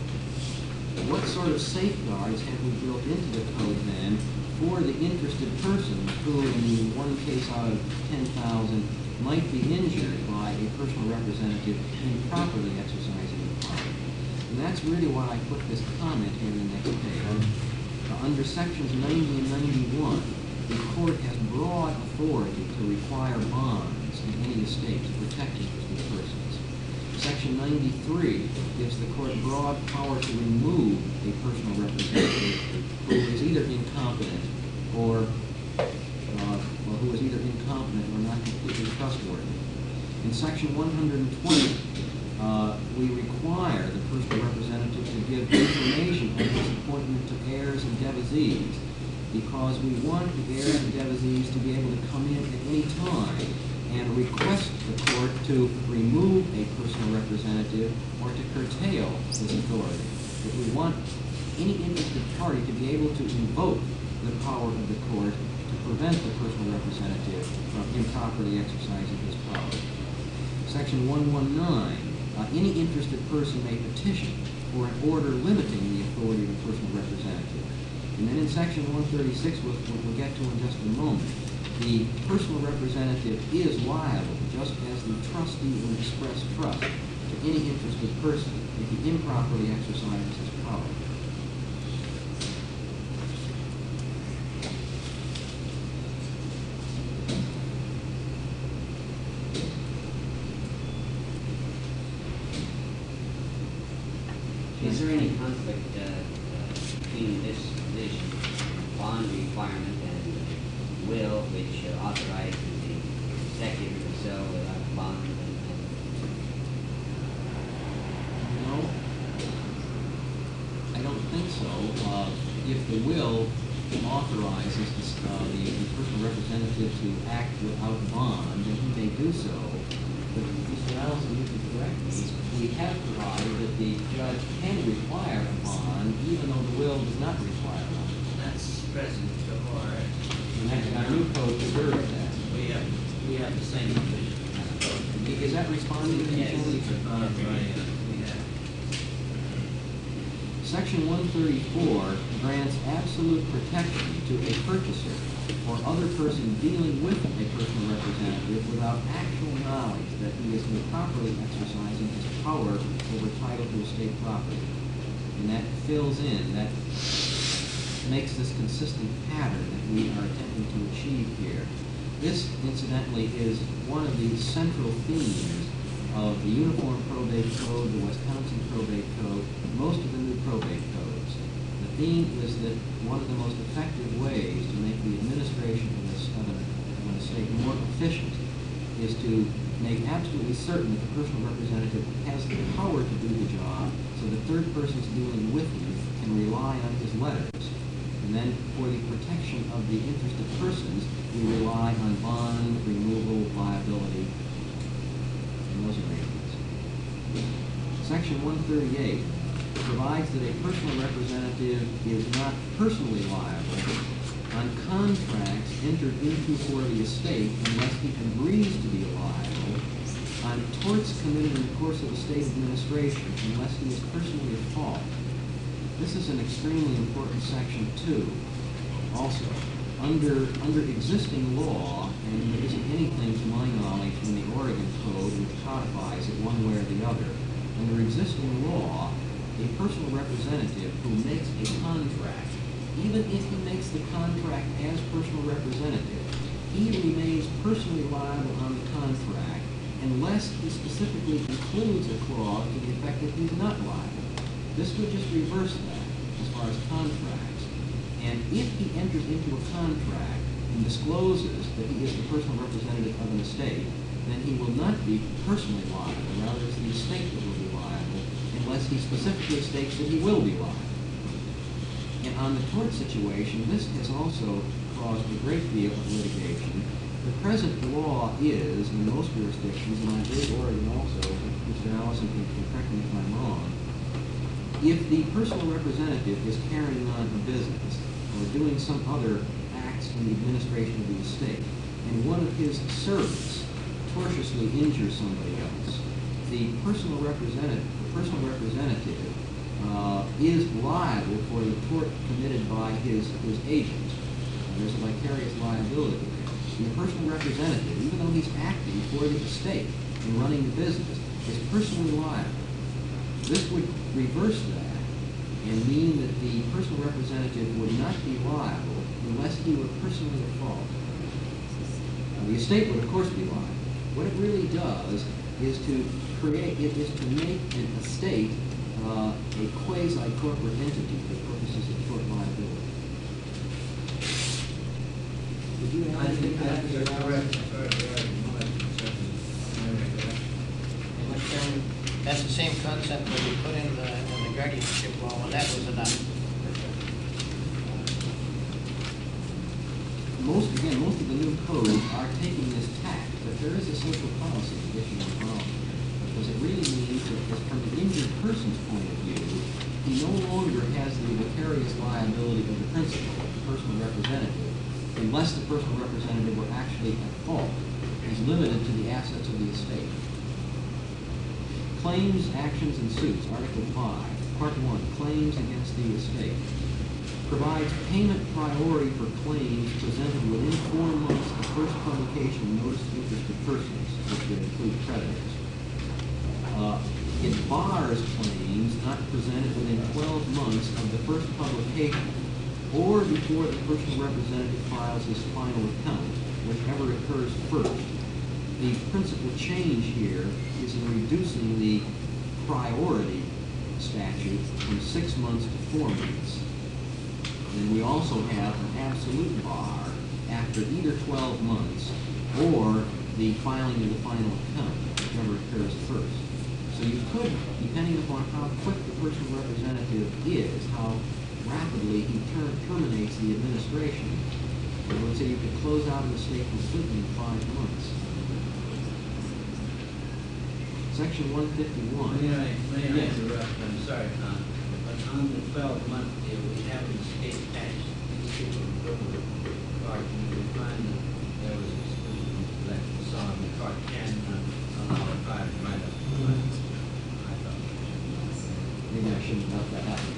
What sort of safeguards have we built into the code then for the interested persons who, in one case out of ten thousand, might be injured by a personal representative improperly exercising the power? And that's really why I put this comment here in the next page. Uh, under sections ninety and ninety-one, the court has broad authority to require bonds in any estate to protect interested persons. Section ninety-three gives the court broad power to remove a personal representative who is either incompetent or, uh, or who is either incompetent or not completely trustworthy. In section one hundred twenty, uh, we require the personal representative to give information on his appointment to heirs and devisees, because we want the heirs and devisees to be able to come in at any time and request the court to remove a personal representative or to curtail his authority. But we want any interested party to be able to invoke the power of the court to prevent the personal representative from improperly exercising his power. Section one nineteen, uh, any interested person may petition for an order limiting the authority of the personal representative. And then in section one thirty-six, which we'll get to in just a moment, the personal representative is liable, just as the trustee will express trust to any interested person if he improperly exercises his power. Is there any conflict uh, uh, between this provision, bond requirement, and will, which uh, authorizes the executive to sell without a bond? No, I don't think if the will authorizes this, uh, the the personal representative to act without bond, then he may do so. But Mister Allison, you can correct me, we have provided that the judge can require a bond, even though the will does not require one. That's present so far. And that, our new code preserves that. We have, we have the same provision. Is that responding to Yes, the it's a bond, right, uh, we have. Section one thirty-four grants absolute protection to a purchaser or other person dealing with a personal representative without actual knowledge that he is improperly exercising his power over title to estate property. And that fills in, that makes this consistent pattern that we are attempting to achieve here. This, incidentally, is one of the central themes of the Uniform Probate Code, the Wisconsin Probate Code, most of the new probate codes. The theme is that one of the most effective ways to make the administration of, this, of, an, of an estate more efficient is to make absolutely certain that the personal representative has the power to do the job, so the third persons dealing with him can rely on his letters. And then for the protection of the interest of persons, we rely on bond, removal, liability, and those arrangements. Section one thirty-eight provides that a personal representative is not personally liable on contracts entered into for the estate unless he agrees to be liable, on torts committed in the course of estate administration unless he is personally at fault. This is an extremely important section too. Also, under under existing law, and there isn't anything to my knowledge in the Oregon Code which codifies it one way or the other, under existing law, a personal representative who makes a contract, even if he makes the contract as personal representative, he remains personally liable on the contract unless he specifically includes a clause to the effect that he's not liable. This would just reverse that as far as contracts. And if he enters into a contract and discloses that he is the personal representative of an estate, then he will not be personally liable. Rather, it's the estate that will be liable unless he specifically states that he will be liable. And on the tort situation, this has also caused a great deal of litigation. The present law is, in most jurisdictions, and I believe Oregon also, Mister Allison can correct me if I'm wrong, if the personal representative is carrying on a business or doing some other acts in the administration of the estate, and one of his servants tortiously injures somebody else, the personal representative, the personal representative uh, is liable for the tort committed by his, his agent. And there's a vicarious liability there. And the personal representative, even though he's acting for the estate and running the business, is personally liable. This would reverse that and mean that the personal representative would not be liable unless he were personally at fault. Now, the estate would, of course, be liable. What it really does is to create, it is to make an estate uh, a quasi-corporate entity for purposes of tort liability. Would you I add anything think to that? that's Mister correct. Mister Chairman, that's the same concept that we put in the, in the guardianship law when that was adopted. Most, again, most of the new codes are taking this tack, but there is a social policy issue involved. Because it really means that, as from the injured person's point of view, he no longer has the vicarious liability of the principal, the personal representative, unless the personal representative were actually at fault. He's limited to the assets of the estate. Claims, actions, and suits, Article five, Part one, claims against the estate, provides payment priority for claims presented within four months of first publication notice of interested persons, which would include creditors. Uh, it bars claims not presented within twelve months of the first publication or before the personal representative files his final account, whichever occurs first. The principal change here is in reducing the priority statute from six months to four months. And we also have an absolute bar after either twelve months or the filing of the final account, whichever occurs first. So you could, depending upon how quick the personal representative is, how rapidly he ter- terminates the administration. I would say you could close out an estate completely in five months. Section one fifty-one. May I, may I Yes. interrupt, I'm sorry, uh, but on the twelve month deal, we have an estate tax, these people in criminal court, and we find that there was a exclusion that was on the court can uh, allow a private right up. I thought. Maybe I shouldn't have let that happen.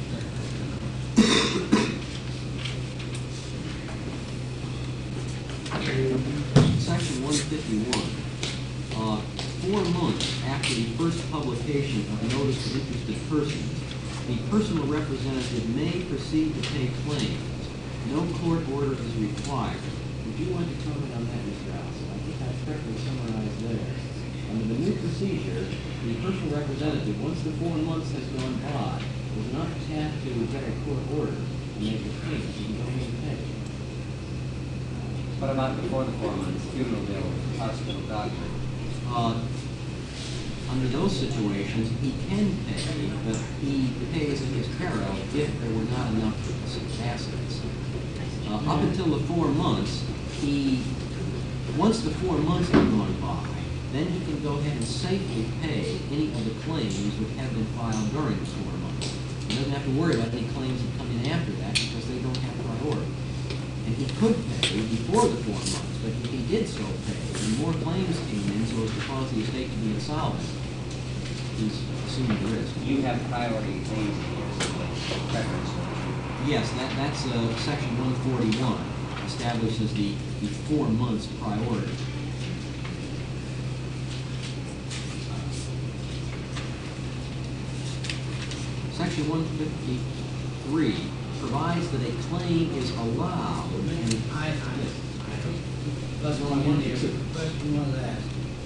Section one fifty-one. Uh, four months after the first publication of notice to interested persons, the personal representative may proceed to pay claims. No court order is required. Would you want to comment on that, Mister Allison? I think that's correctly summarized there. Under the new procedure, the personal representative, once the four months has gone by, does not have to get a court order to make a payment. He can go ahead and pay. What about before the four months, funeral bill, hospital, doctor? Uh, under those situations, he can pay, but he pays in his peril if there were not enough assets. Uh, up until the four months, he, once the four months have gone by, then he can go ahead and safely pay any of the claims which have been filed during the four months. He doesn't have to worry about any claims that come in after that because they don't have priority. And he could pay before the four months, but if he did so pay, and more claims came in so as to cause the estate to be insolvent, he's assuming the risk. You have priority claims here, so preference. Yes, that, that's uh, section one forty-one, establishes the, the four months priority. Section one fifty-three provides that a claim is allowed and I, I, I don't, that's one in there, but the question was asked.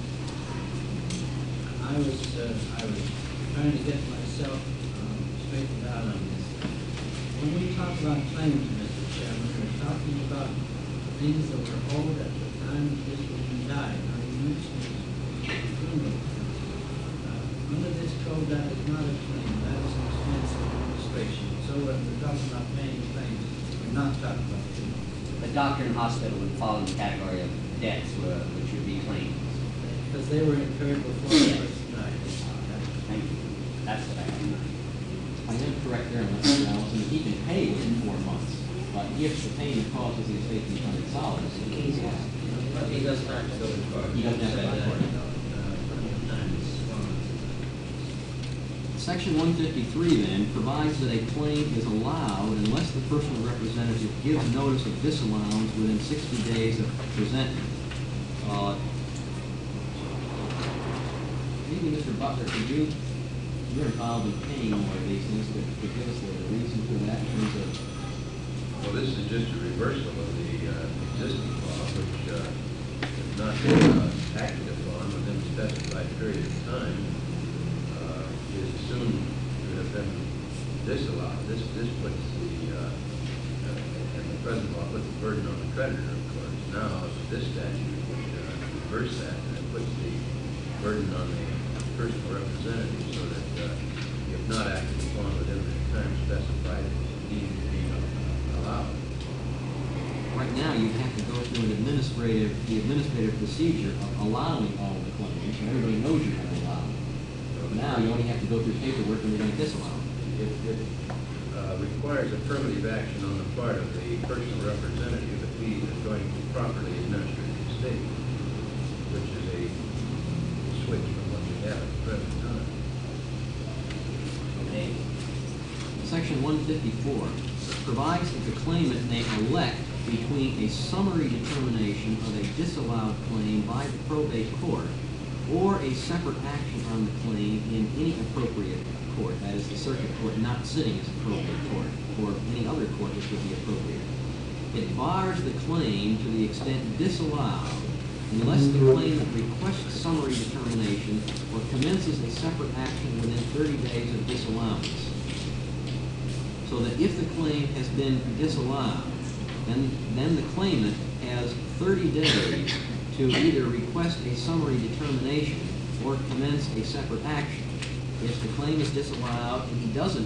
I was, uh, I was trying to get myself, um, straightened out on this. When we talk about claims, Mister Chairman, we're talking about things that were owed at the time that this woman died. Now, you mentioned funeral. Uh, Under this code, that is not a claim, that is an expense of administration. So when we're talking about paying claims, we're not talking about funeral. The doctor and hospital would fall in the category of debts, uh, which would be claims. Because they were incurred before the Yes. person died. Thank you. That's what I have in mind. I am correct there, Mister Allison, that he can pay within four months, but if the payment causes the estate to become insolvent, he can But he doesn't have to go to court. He doesn't have to go to court. Section one fifty-three then provides that a claim is allowed unless the personal representative gives notice of disallowance within sixty days of presentment. Uh, maybe Mister Butler, could you, you're involved in paying more of these things, could could give us the reason for that in terms of? Well, this is just a reversal of the uh, existing law, which uh, has not been uh, acted upon within a specified period of time. Uh, is assumed to have been disallowed. This this puts the uh, uh, and the present law puts the burden on the creditor, of course. Now this statute would uh, reverse that, and it puts the burden on the personal representative, so that uh, if not acted upon within the time specified, it needs to be uh, allowed. Right now, you have to go through an administrative, the administrative procedure of allowing all the claims, and everybody knows you're going to allow them. Now, you only have to go through paperwork and you're going to disallow them. It, it uh, requires affirmative action on the part of the personal representative if he is going to properly administer the estate, which is a switch from what we have at the present time. Okay. Section one fifty-four provides that the claimant may elect between a summary determination of a disallowed claim by the probate court or a separate action on the claim in any appropriate court, that is the circuit court not sitting as a probate court, or any other court which would be appropriate. It bars the claim to the extent disallowed unless the claimant requests summary determination or commences a separate action within thirty days of disallowance. So that if the claim has been disallowed, then, then the claimant has thirty days to either request a summary determination or commence a separate action. If the claim is disallowed and he doesn't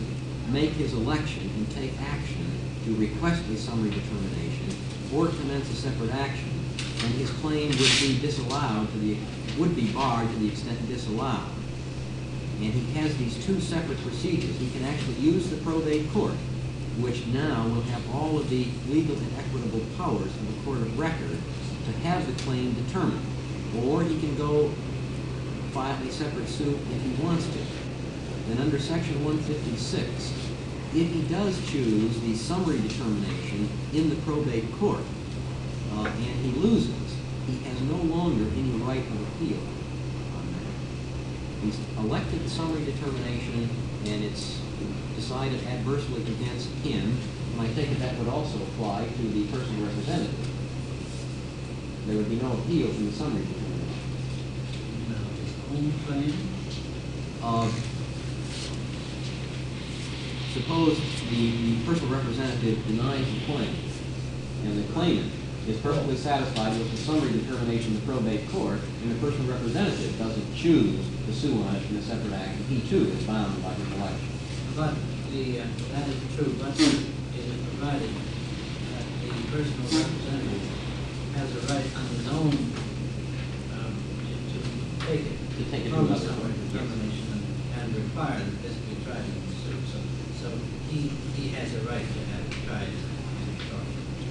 make his election and take action to request a summary determination or commence a separate action, and his claim would be disallowed to the, would be barred to the extent disallowed. And he has these two separate procedures. He can actually use the probate court, which now will have all of the legal and equitable powers of a court of record to have the claim determined. Or he can go file a separate suit if he wants to. Then under section one fifty-six, if he does choose the summary determination in the probate court, uh, and he loses, he has no longer any right of appeal on that. He's elected the summary determination, and it's decided adversely against him, and I take it that would also apply to the personal representative. There would be no appeal from the summary determination. Now, his own claim, Uh, suppose the, the personal representative denies the claim, and the claimant is perfectly satisfied with the summary determination of the probate court, and the personal representative doesn't choose to sue on it in a separate action. He too is bound by his election. but the, uh, that is true, but is it provided that the personal representative has a right on his own um, to take it To take it to from the another summary court. determination and, and require that this be tried in the suit. So, so he, he has a right to have it tried in the court.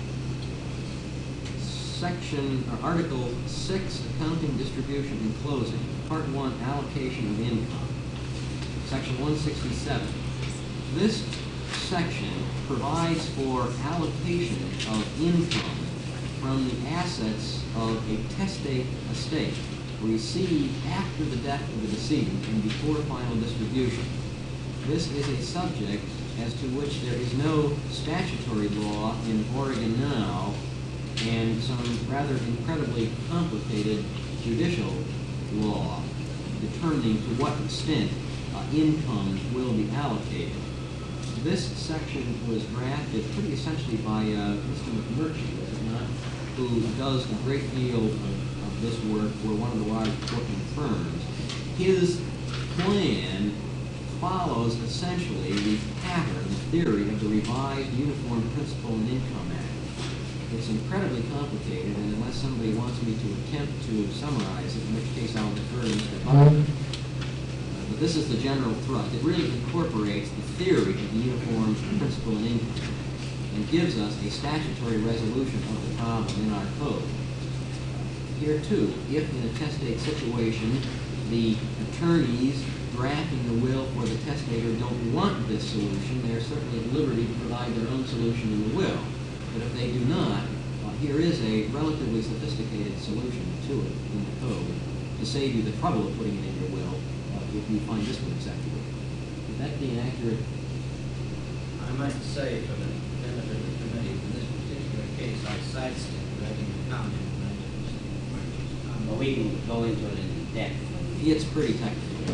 Section, or Article six, Accounting, Distribution, and Closing. Part one, Allocation of Income. Section one sixty-seven. This section provides for allocation of income from the assets of a testate estate received after the death of the decedent and before final distribution. This is a subject as to which there is no statutory law in Oregon now, and some rather incredibly complicated judicial law determining to what extent uh, income will be allocated. This section was drafted pretty essentially by uh, Mister McMurtry, was it not, who does a great deal of, of this work for one of the large booking firms. His plan follows essentially the pattern, the theory of the revised Uniform Principal and Income Act. It's incredibly complicated, and unless somebody wants me to attempt to summarize it, in which case I'll defer to Mister Butler. But this is the general thrust. It really incorporates the theory of the Uniform Principal and Income and gives us a statutory resolution of the problem in our code. Here too, if in a testate situation, the attorneys drafting the will for the testator don't want this solution, they're certainly at liberty to provide their own solution in the will. But if they do not, uh, here is a relatively sophisticated solution to it in the code to save you the trouble of putting it in your will uh, if you find this one acceptable. Would that be an accurate? I might say for the benefit of the committee, in this particular case, I sidestepped writing the comment. and I didn't say Murphy's comment. But we can go into it in depth. It's pretty technical.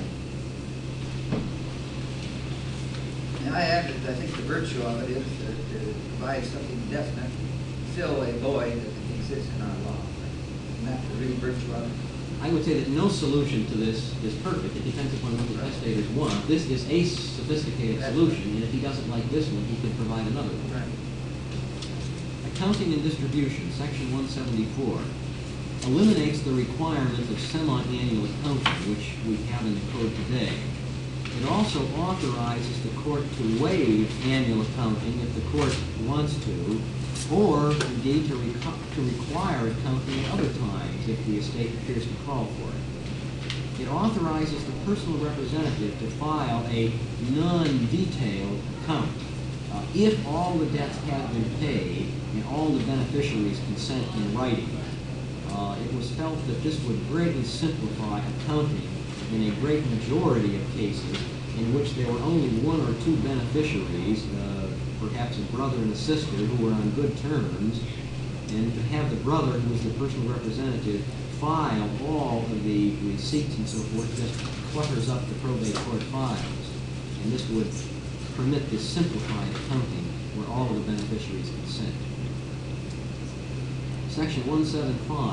And I added, I think the virtue of it is to, to provide something definite, still a void that exists in our law. And that's the real virtue of it. I would say that no solution to this is perfect. It depends upon what the testators want. This is a sophisticated That's solution, right. and if he doesn't like this one, he could provide another one. Right. Accounting and distribution, section one seventy-four, eliminates the requirement of semi-annual accounting, which we have in the code today. It also authorizes the court to waive annual accounting if the court wants to, or indeed to, reco- to require accounting at other times if the estate appears to call for it. It authorizes the personal representative to file a non-detailed account uh, if all the debts have been paid and all the beneficiaries consent in writing. Uh, it was felt that this would greatly simplify accounting in a great majority of cases in which there were only one or two beneficiaries, uh, perhaps a brother and a sister who were on good terms, and to have the brother, who was the personal representative, file all of the receipts and so forth just clutters up the probate court files. And this would permit this simplified accounting where all of the beneficiaries consent. Section one seventy-five,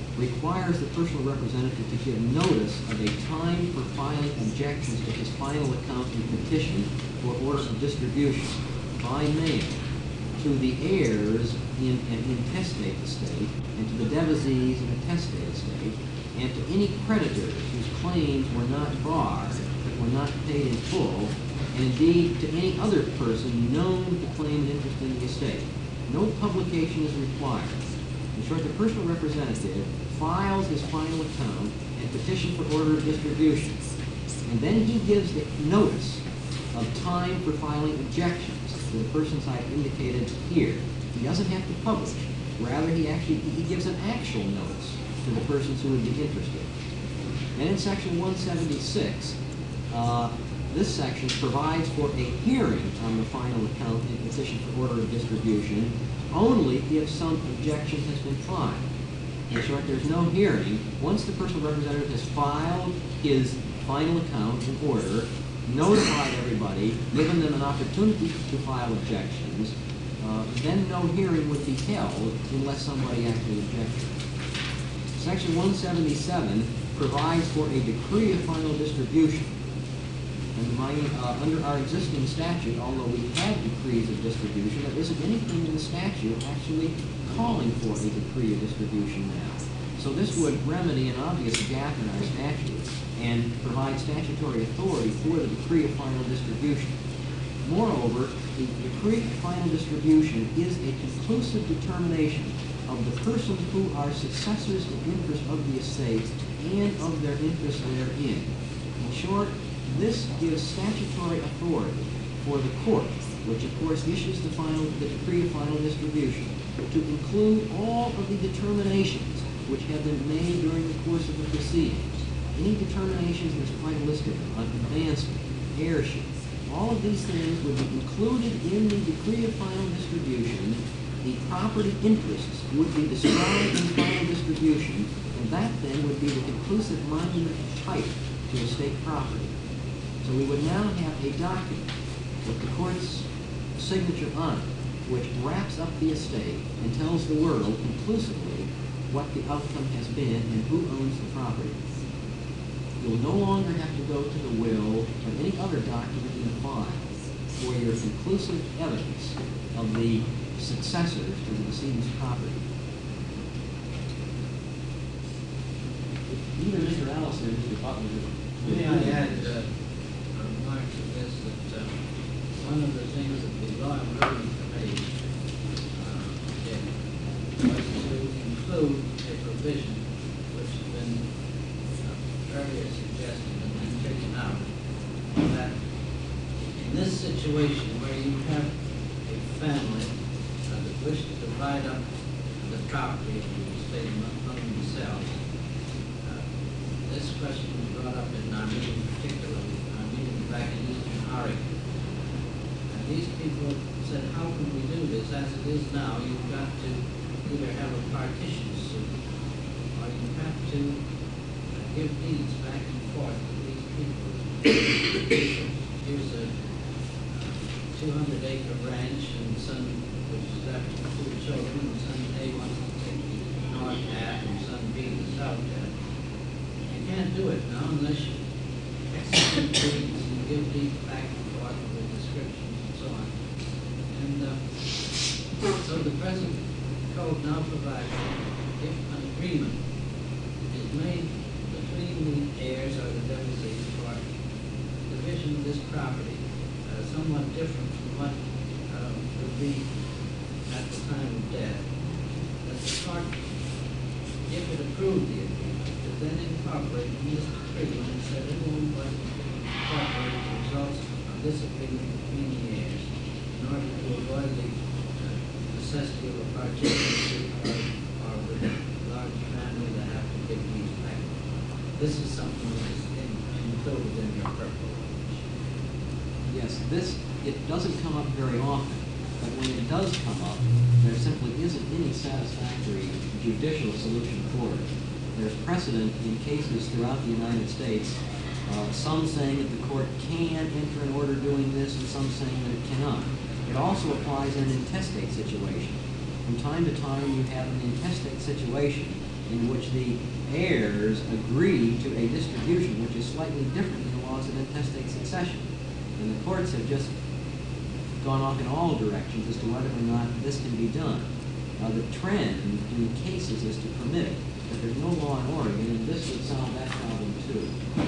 requires the personal representative to give notice of a time for filing objections to his final account and petition for order of distribution by mail to the heirs in an intestate estate, and to the devisees in a testate estate, and to any creditors whose claims were not barred, but were not paid in full, and indeed to any other person known to claim an interest in the estate. No publication is required. In short, the personal representative files his final account and petition for order of distribution, and then he gives the notice of time for filing objections to the persons I've indicated here. He doesn't have to publish. Rather, he actually he gives an actual notice to the persons who would be interested. And in section one seventy-six, uh, this section provides for a hearing on the final account and petition for order of distribution only if some objection has been filed. In short, there's no hearing. Once the personal representative has filed his final account in order, notified everybody, given them an opportunity to file objections, uh, then no hearing would be held unless somebody actually objected. Section one seventy-seven provides for a decree of final distribution. And my, uh, under our existing statute, although we have decrees of distribution, there isn't anything in the statute actually calling for a decree of distribution now. So this would remedy an obvious gap in our statute and provide statutory authority for the decree of final distribution. Moreover, the decree of final distribution is a conclusive determination of the persons who are successors in interest of the estate and of their interest therein. In short, this gives statutory authority for the court, which of course issues the final, the decree of final distribution, to include all of the determinations which have been made during the course of the proceedings. Any determinations that's quite listed on advancement, heirship, all of these things would be included in the decree of final distribution. The property interests would be described in final distribution, and that then would be the conclusive monument of title to estate property. So we would now have a document with the court's signature on it, which wraps up the estate and tells the world conclusively what the outcome has been and who owns the property. You'll no longer have to go to the will or any other document in the file for your conclusive evidence of the successors to the decedent's property. Either Mister Allison or Mister Butler. May I add uh, a remark to this, that uh, one of the things that the Law and Order Committee uh, did was to include a provision which has been uh, earlier suggested and then taken out, that in this situation where you have a family uh, that wish to divide up the property of the estate among themselves, uh, this question was brought up in our meeting, particularly our meeting back in Eastern Oregon. And these people said, how can we do this? As it is now, you've got to either have a partition suit or you have to uh, give deeds back and forth to these people. Here's a two hundred acre ranch, and son, which is left to two children, and son A wants to take the north half and son B the south half. You can't do it now unless you execute deeds and give deeds back and forth with descriptions and so on. And uh, so the present code now provides if an agreement is made between the heirs or the devisees for division of this property, uh, somewhat different from what uh, would be at the time of death, that the court, if it approved the agreement, could then incorporate in this decree when it said everyone was incorporate the results of this agreement between the heirs in order to avoid the uh, necessity of a partition or, or with a large family that have to give these back. This is something that is in, included in your purple. Yes, this, it doesn't come up very often, but when it does come up, there simply isn't any satisfactory judicial solution for it. There's precedent in cases throughout the United States, uh, some saying that the court can enter an order doing this and some saying that it cannot. It also applies in an intestate situation. From time to time, you have an intestate situation in which the heirs agree to a distribution which is slightly different than the laws of intestate succession. And the courts have just gone off in all directions as to whether or not this can be done. Uh, the trend in cases is to permit it, but there's no law in Oregon, and this would solve that problem too.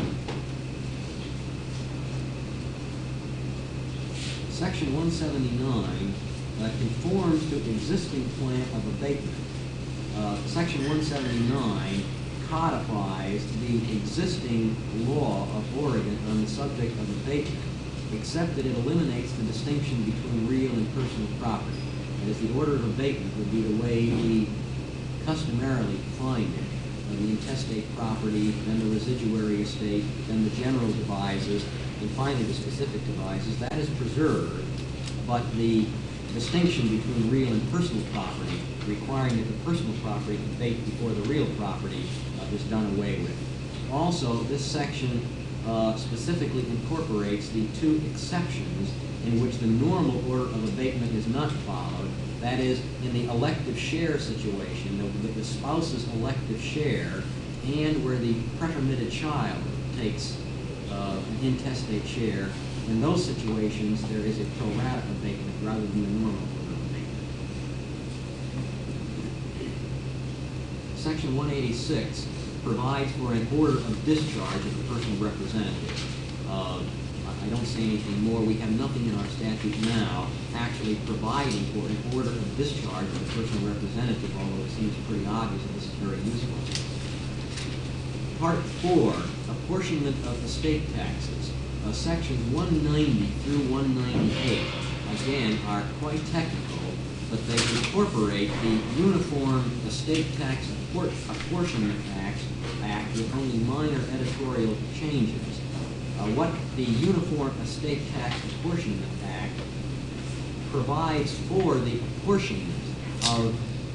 Section one seventy-nine uh, conforms to existing plan of abatement. Uh, Section one seventy-nine codifies the existing law of Oregon on the subject of abatement, except that it eliminates the distinction between real and personal property. As the order of abatement would be the way we customarily find it. Uh, the intestate property, then the residuary estate, then the general devises, and finally the specific devises. That is preserved, but the distinction between real and personal property, requiring that the personal property abate before the real property, uh, is done away with. Also, this section uh, specifically incorporates the two exceptions in which the normal order of abatement is not followed. That is, in the elective share situation, the, the spouse's elective share, and where the pretermitted child takes uh, an intestate share. In those situations, there is a pro rata abatement rather than the normal order of abatement. Section one eighty-six provides for an order of discharge of the personal representative. Uh, I don't say anything more. We have nothing in our statute now actually providing for an order of discharge of the personal representative, although it seems pretty obvious that this is very useful. Part four, apportionment of estate taxes. Uh, sections one ninety through one ninety-eight, again, are quite technical, but they incorporate the Uniform Estate Tax Apportionment Act, Act with only minor editorial changes. Uh, what the Uniform Estate Tax Apportionment Act provides for the apportionment of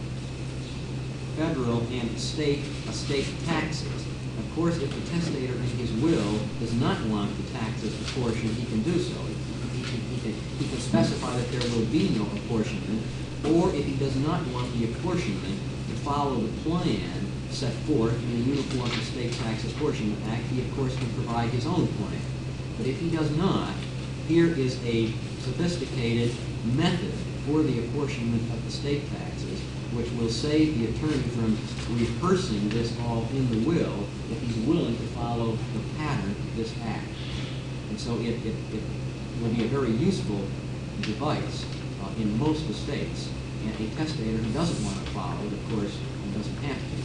federal and state estate taxes. Of course, if the testator in his will does not want the taxes apportioned, he can do so. He, he, he, can, he can specify that there will be no apportionment, or if he does not want the apportionment to follow the plan set forth in the Uniform Estate Tax Apportionment Act, he of course can provide his own plan. But if he does not, here is a sophisticated method for the apportionment of the state taxes, which will save the attorney from rehearsing this all in the will if he's willing to follow the pattern of this act. And so it, it, it will be a very useful device uh, in most estates. And a testator who doesn't want to follow it, of course, doesn't have to.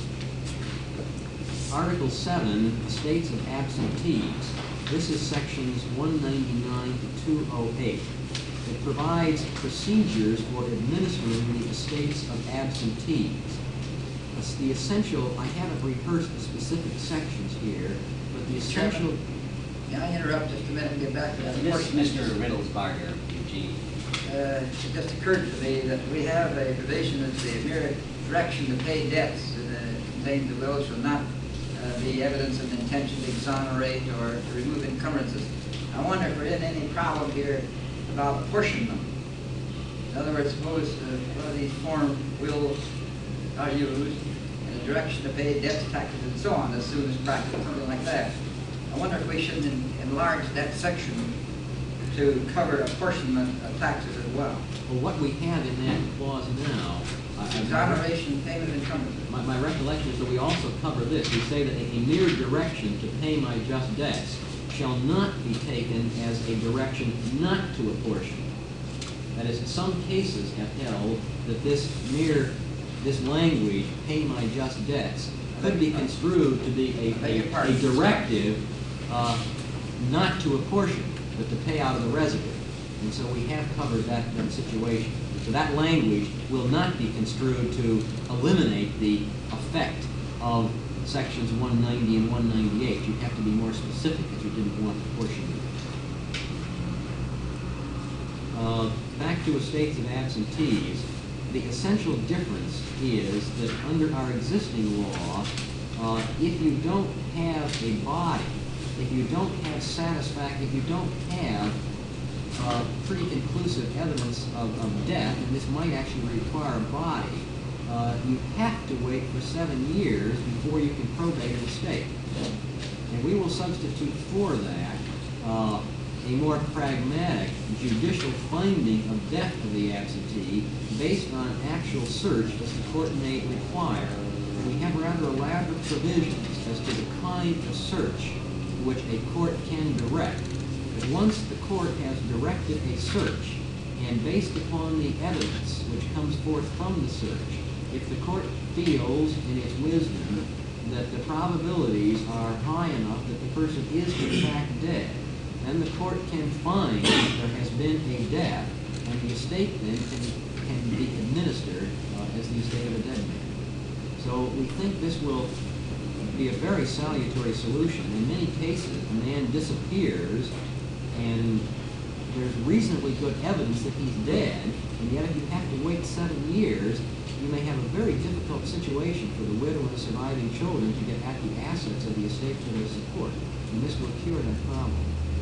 Article seven, estates of absentees. This is sections one ninety-nine to two oh eight. It provides procedures for administering the estates of absentees. That's the essential, I haven't rehearsed the specific sections here, but the essential... May I interrupt just a minute and get back to that? This is Mister Riddle's bar here, Eugene. Uh, it just occurred to me that we have a provision that the mere direction to pay debts uh, contained in the will shall not uh, be evidence of an intention to exonerate or to remove encumbrances. I wonder if we're in any problem here about apportionment. In other words, suppose uh, one of these form wills are used and a direction to pay debts, taxes, and so on as soon as practical, something like that. I wonder if we shouldn't en enlarge that section to cover apportionment of taxes as well. Well, what we have in that clause now... Exoneration, payment of encumbrances. My, my recollection is that we also cover this. We say that a, a mere direction to pay my just debts shall not be taken as a direction not to apportion. That is, some cases have held that this mere, this language, pay my just debts, could be construed to be a, a, a directive uh, not to apportion, but to pay out of the residue. And so we have covered that, that situation. So that language will not be construed to eliminate the effect of sections one ninety and one ninety-eight. You have to be more specific if you didn't want apportionment. Uh, back to estates of absentees, the essential difference is that under our existing law, uh, if you don't have a body, if you don't have satisfaction, if you don't have uh, pretty conclusive evidence of, of death, and this might actually require a body, uh, you have to wait for seven years before you can probate an estate. And we will substitute for that uh, a more pragmatic judicial finding of death of the absentee based on an actual search as the court may require. We have rather elaborate provisions as to the kind of search which a court can direct. But once the court has directed a search, and based upon the evidence which comes forth from the search, if the court feels in its wisdom that the probabilities are high enough that the person is in fact dead, then the court can find that there has been a death, and the estate then can, can be administered uh, as the estate of a dead man. So we think this will be a very salutary solution. In many cases, a man disappears, and there's reasonably good evidence that he's dead, and yet if you have to wait seven years, you may have a very difficult situation for the widow and the surviving children to get at the assets of the estate for their support. And this will cure that problem.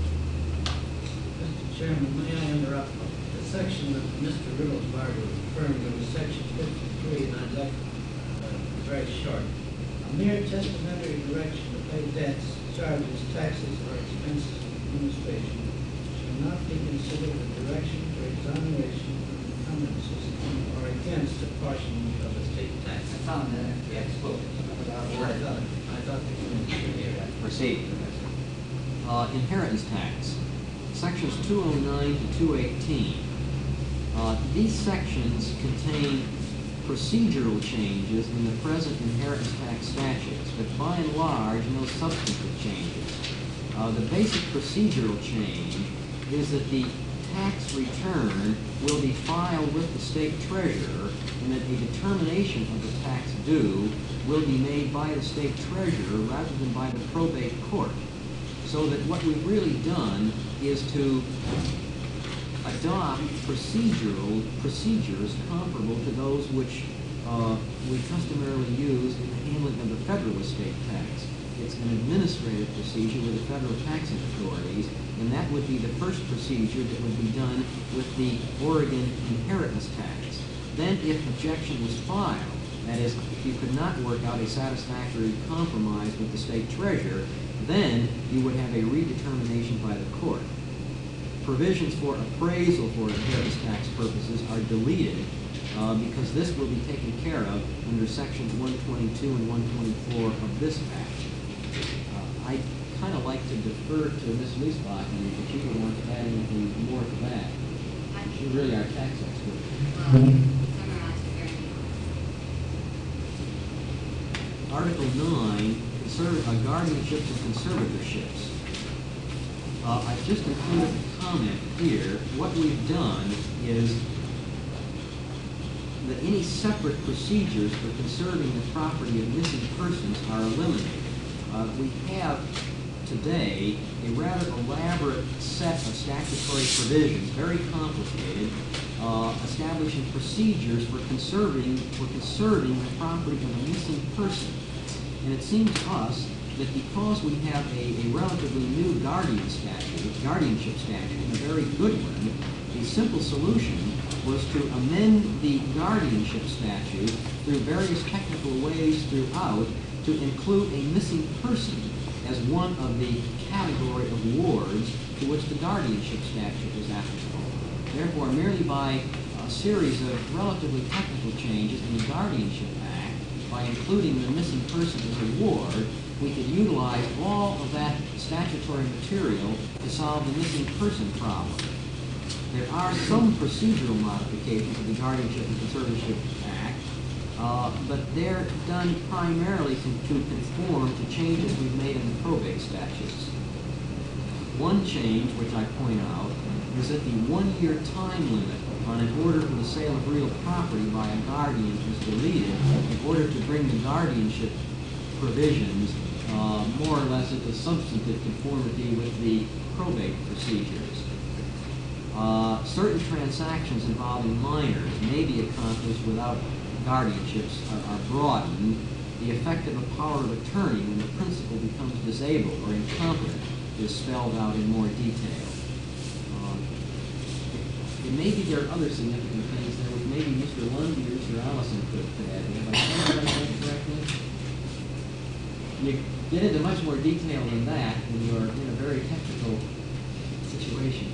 Mister Chairman, may I interrupt? The section that Mister Riddlesbarger was referring to was section fifty-three, and I'd like, uh, very short. A mere testamentary direction to pay debts, charges, taxes, or expenses of administration shall not be considered a direction for exoneration of encumbrances or against a portion of estate tax. I found that. Yes. I thought, I thought the committee should hear that. Proceed. Uh, inheritance tax, sections two oh nine to two eighteen. Uh, these sections contain procedural changes in the present inheritance tax statutes, but by and large, no substantive changes. Uh, the basic procedural change is that the tax return will be filed with the state treasurer, and that a determination of the tax due will be made by the state treasurer rather than by the probate court. So that what we've really done is to adopt procedural procedures comparable to those which uh, we customarily use in the handling of the federal estate tax. It's an administrative procedure with the federal taxing authorities, and that would be the first procedure that would be done with the Oregon inheritance tax. Then, if objection was filed, that is, if you could not work out a satisfactory compromise with the state treasurer, then you would have a redetermination by the court. Provisions for appraisal for inheritance tax purposes are deleted uh, because this will be taken care of under sections one twenty-two and one twenty-four of this act. Uh, I kind of like to defer to Miz Leesbach, and if she would want to add anything more to that. She's really our tax expert. Well, summarize it very well. Article nine, conserv- uh, guardianships and conservatorships. Uh, I've just included a comment here. What we've done is that any separate procedures for conserving the property of missing persons are eliminated. Uh, we have today a rather elaborate set of statutory provisions, very complicated, uh, establishing procedures for conserving for conserving the property of a missing person. And it seems to us that because we have a, a relatively new guardian statute, guardianship statute, and a very good one, a simple solution was to amend the guardianship statute through various technical ways throughout to include a missing person as one of the category of wards to which the guardianship statute is applicable. Therefore, merely by a series of relatively technical changes in the Guardianship Act, by including the missing person as a ward, we could utilize all of that statutory material to solve the missing person problem. There are some procedural modifications of the Guardianship and Conservatorship Act, uh, but they're done primarily to, to conform to changes we've made in the probate statutes. One change, which I point out, is that the one-year time limit on an order for the sale of real property by a guardian is deleted in order to bring the guardianship provisions uh, more or less into substantive conformity with the probate procedures. Uh, certain transactions involving minors may be accomplished without guardianships are, are broadened. The effect of a power of attorney when the principal becomes disabled or incompetent is spelled out in more detail. Uh, And maybe there are other significant things there which maybe Mister Lundy or Mister Allison could, could add. Have I summarized that correctly? You get into much more detail than that, and you're in a very technical situation.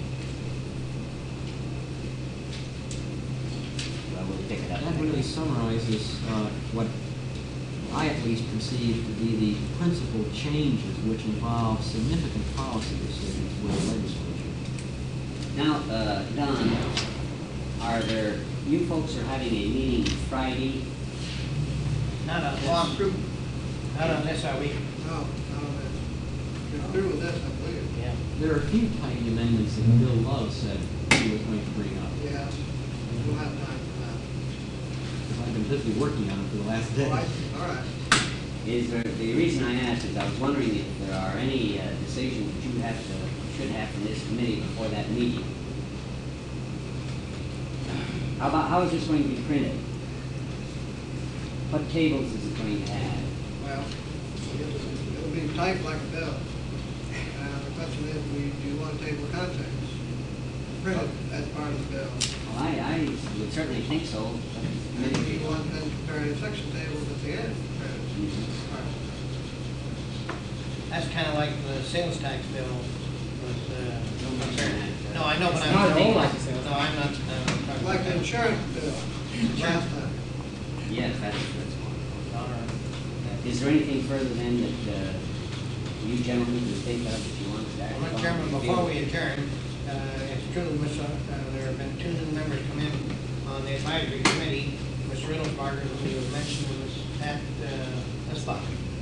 Well, we'll pick it up. That really summarizes uh, what I at least perceive to be the principal changes which involve significant policy decisions with the legislature. Now, uh, Don, are there, you folks are having a meeting Friday? Not on Well, I'm this, through, not on this, are we? no, not on that. You're through with this, I believe. Yeah. There are a few tiny amendments that Bill Love said he was going to bring up. Yeah, we'll have time for that. I've been busy working on it for the last day. All right, all right. Is there, the reason I asked is I was wondering if there are any uh, decisions that you have to, should have from this committee before that meeting. How about, how is this going to be printed? What tables is it going to have? Well, it'll, it'll be typed like a bill. Uh, the question is, we, do you want table of contents printed as part of the bill? Well, I, I would certainly think so. but the And do committee- you want then comparative section tables at the end? Mhm. All right. That's kind of like the sales tax bill was, uh, Don't mention that. no, I know, but I'm. Not at all like the sales No, I'm not, uh, talking Like the about- insurance bill, last time. Yes, that's, that's one. All right. Is there anything further then that uh, you gentlemen can think of that you want to add? Well, Mister Chairman, before we adjourn, uh, it's true, Miss, uh, there have been two new members come in on the advisory committee. Mister Riddlesbarger, who was mentioned, was at, uh, this spot.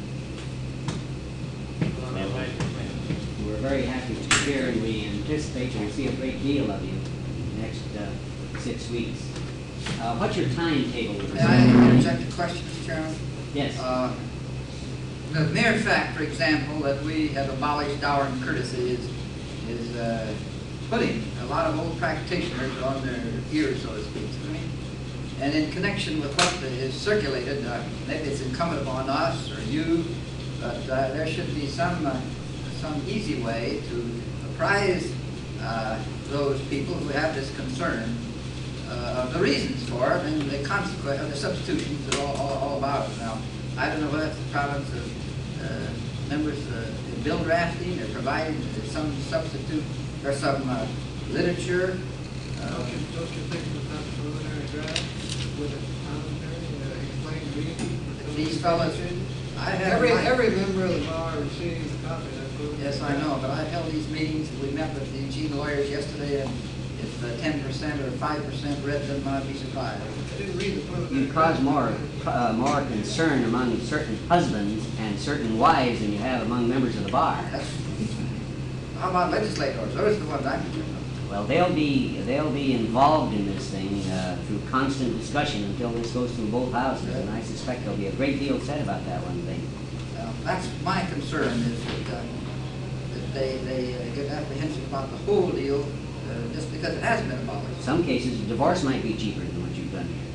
On the advisory committee. We're very happy to be here, and we anticipate to see a great deal of you in the next uh, six weeks. Uh, What's your timetable? with May I respect- interject a question, Mister Chairman? Yes. Uh, The mere fact, for example, that we have abolished dower and courtesy is, is uh, putting a lot of old practitioners on their ears, so to speak. I mean, and in connection with what is circulated, uh, maybe it's incumbent upon us or you, but uh, there should be some, uh, some easy way to apprise uh, those people who have this concern uh, of the reasons for it and the consequence of the substitutions that are all, all, all about it. Now, I don't know whether it's the province of uh, members uh, in bill drafting or providing some substitute or some uh, literature. Uh, Don't you, don't you think it was not a preliminary draft with a commentary, uh, explained reason? These fellows, I have. Every, my- every member of the bar received a copy of that preliminary. Yes, I know, but I've held these meetings, we met with the Eugene lawyers yesterday, and if uh, ten percent or five percent read them, I'd be surprised. I didn't read the preliminary. You cause draft. more, uh, more concern among certain husbands and certain wives than you have among members of the bar. That's- How about legislators? Those are the ones I'm concerned about. Well, they'll be, they'll be involved in this thing uh, through constant discussion until this goes through both houses, and I suspect there'll be a great deal said about that one thing. Uh, That's my concern, is that, uh, that they, they uh, get apprehensive about the whole deal, uh, just because it hasn't been In abolished. some cases, divorce might be cheaper than what you've done here.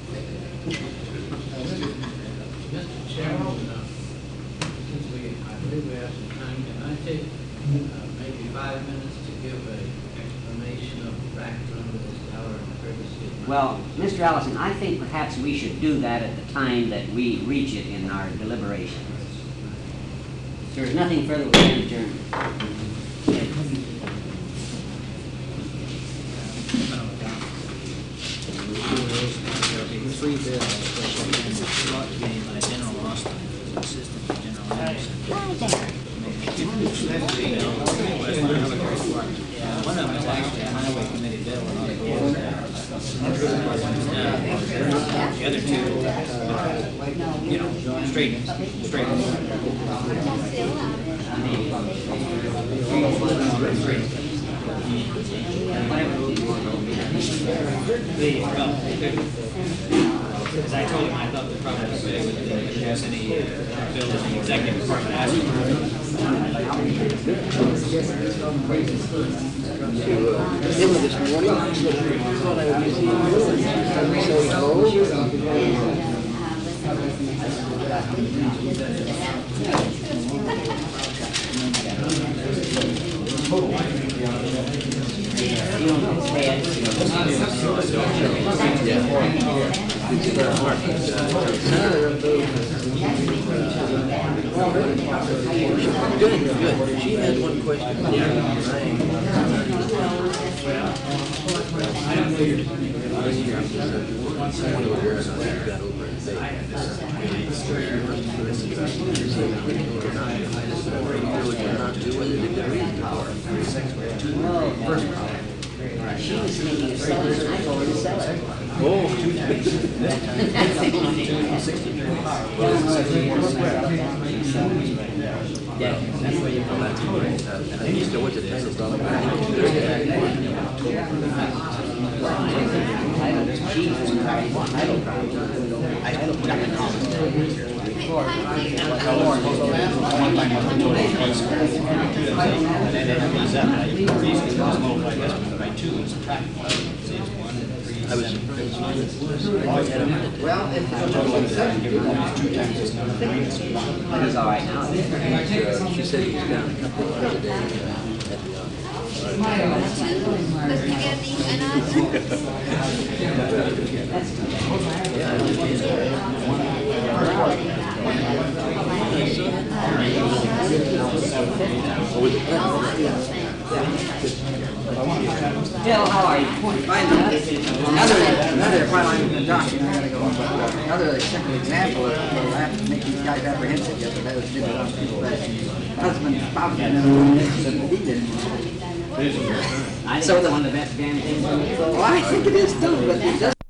Mister Chairman, uh, since we, I believe we have some time, can I take uh, maybe five minutes to give an explanation of the background of this dower and courtesy? Well, Mister Allison, I think perhaps we should do that at the time that we reach it in our deliberations. If there's nothing further, we'll adjourn. Three bills, brought to me by General Austin, who's assistant to General Anderson. Yeah, one of them is actually a highway committee bill, and I'll go over that. The other two, uh, you know, straight, straight. The, well, as I told him, I thought the proper committee would address any uh, bill in the executive department asked You don't say it. Good, good. She had one question. She was thinking of selling it, I told her to sell it. Yeah, that's where you come out to. I used to watch the tennis dog. I don't, she was in I don't problem. I don't got the comments. I was. Well, if It is all right now. Uh, she said he was down a couple of hours a day uh, at the office. Because we get these another. Yeah, I understand. Bill, how are you? Fine. Another, another, while I'm in the document, I gotta go. Another simple example of, I have to make these guys apprehensive yesterday, was did it on his husband, spouse, and then he didn't. I think it's one of the best damn things on the Well, I think it is too, but it does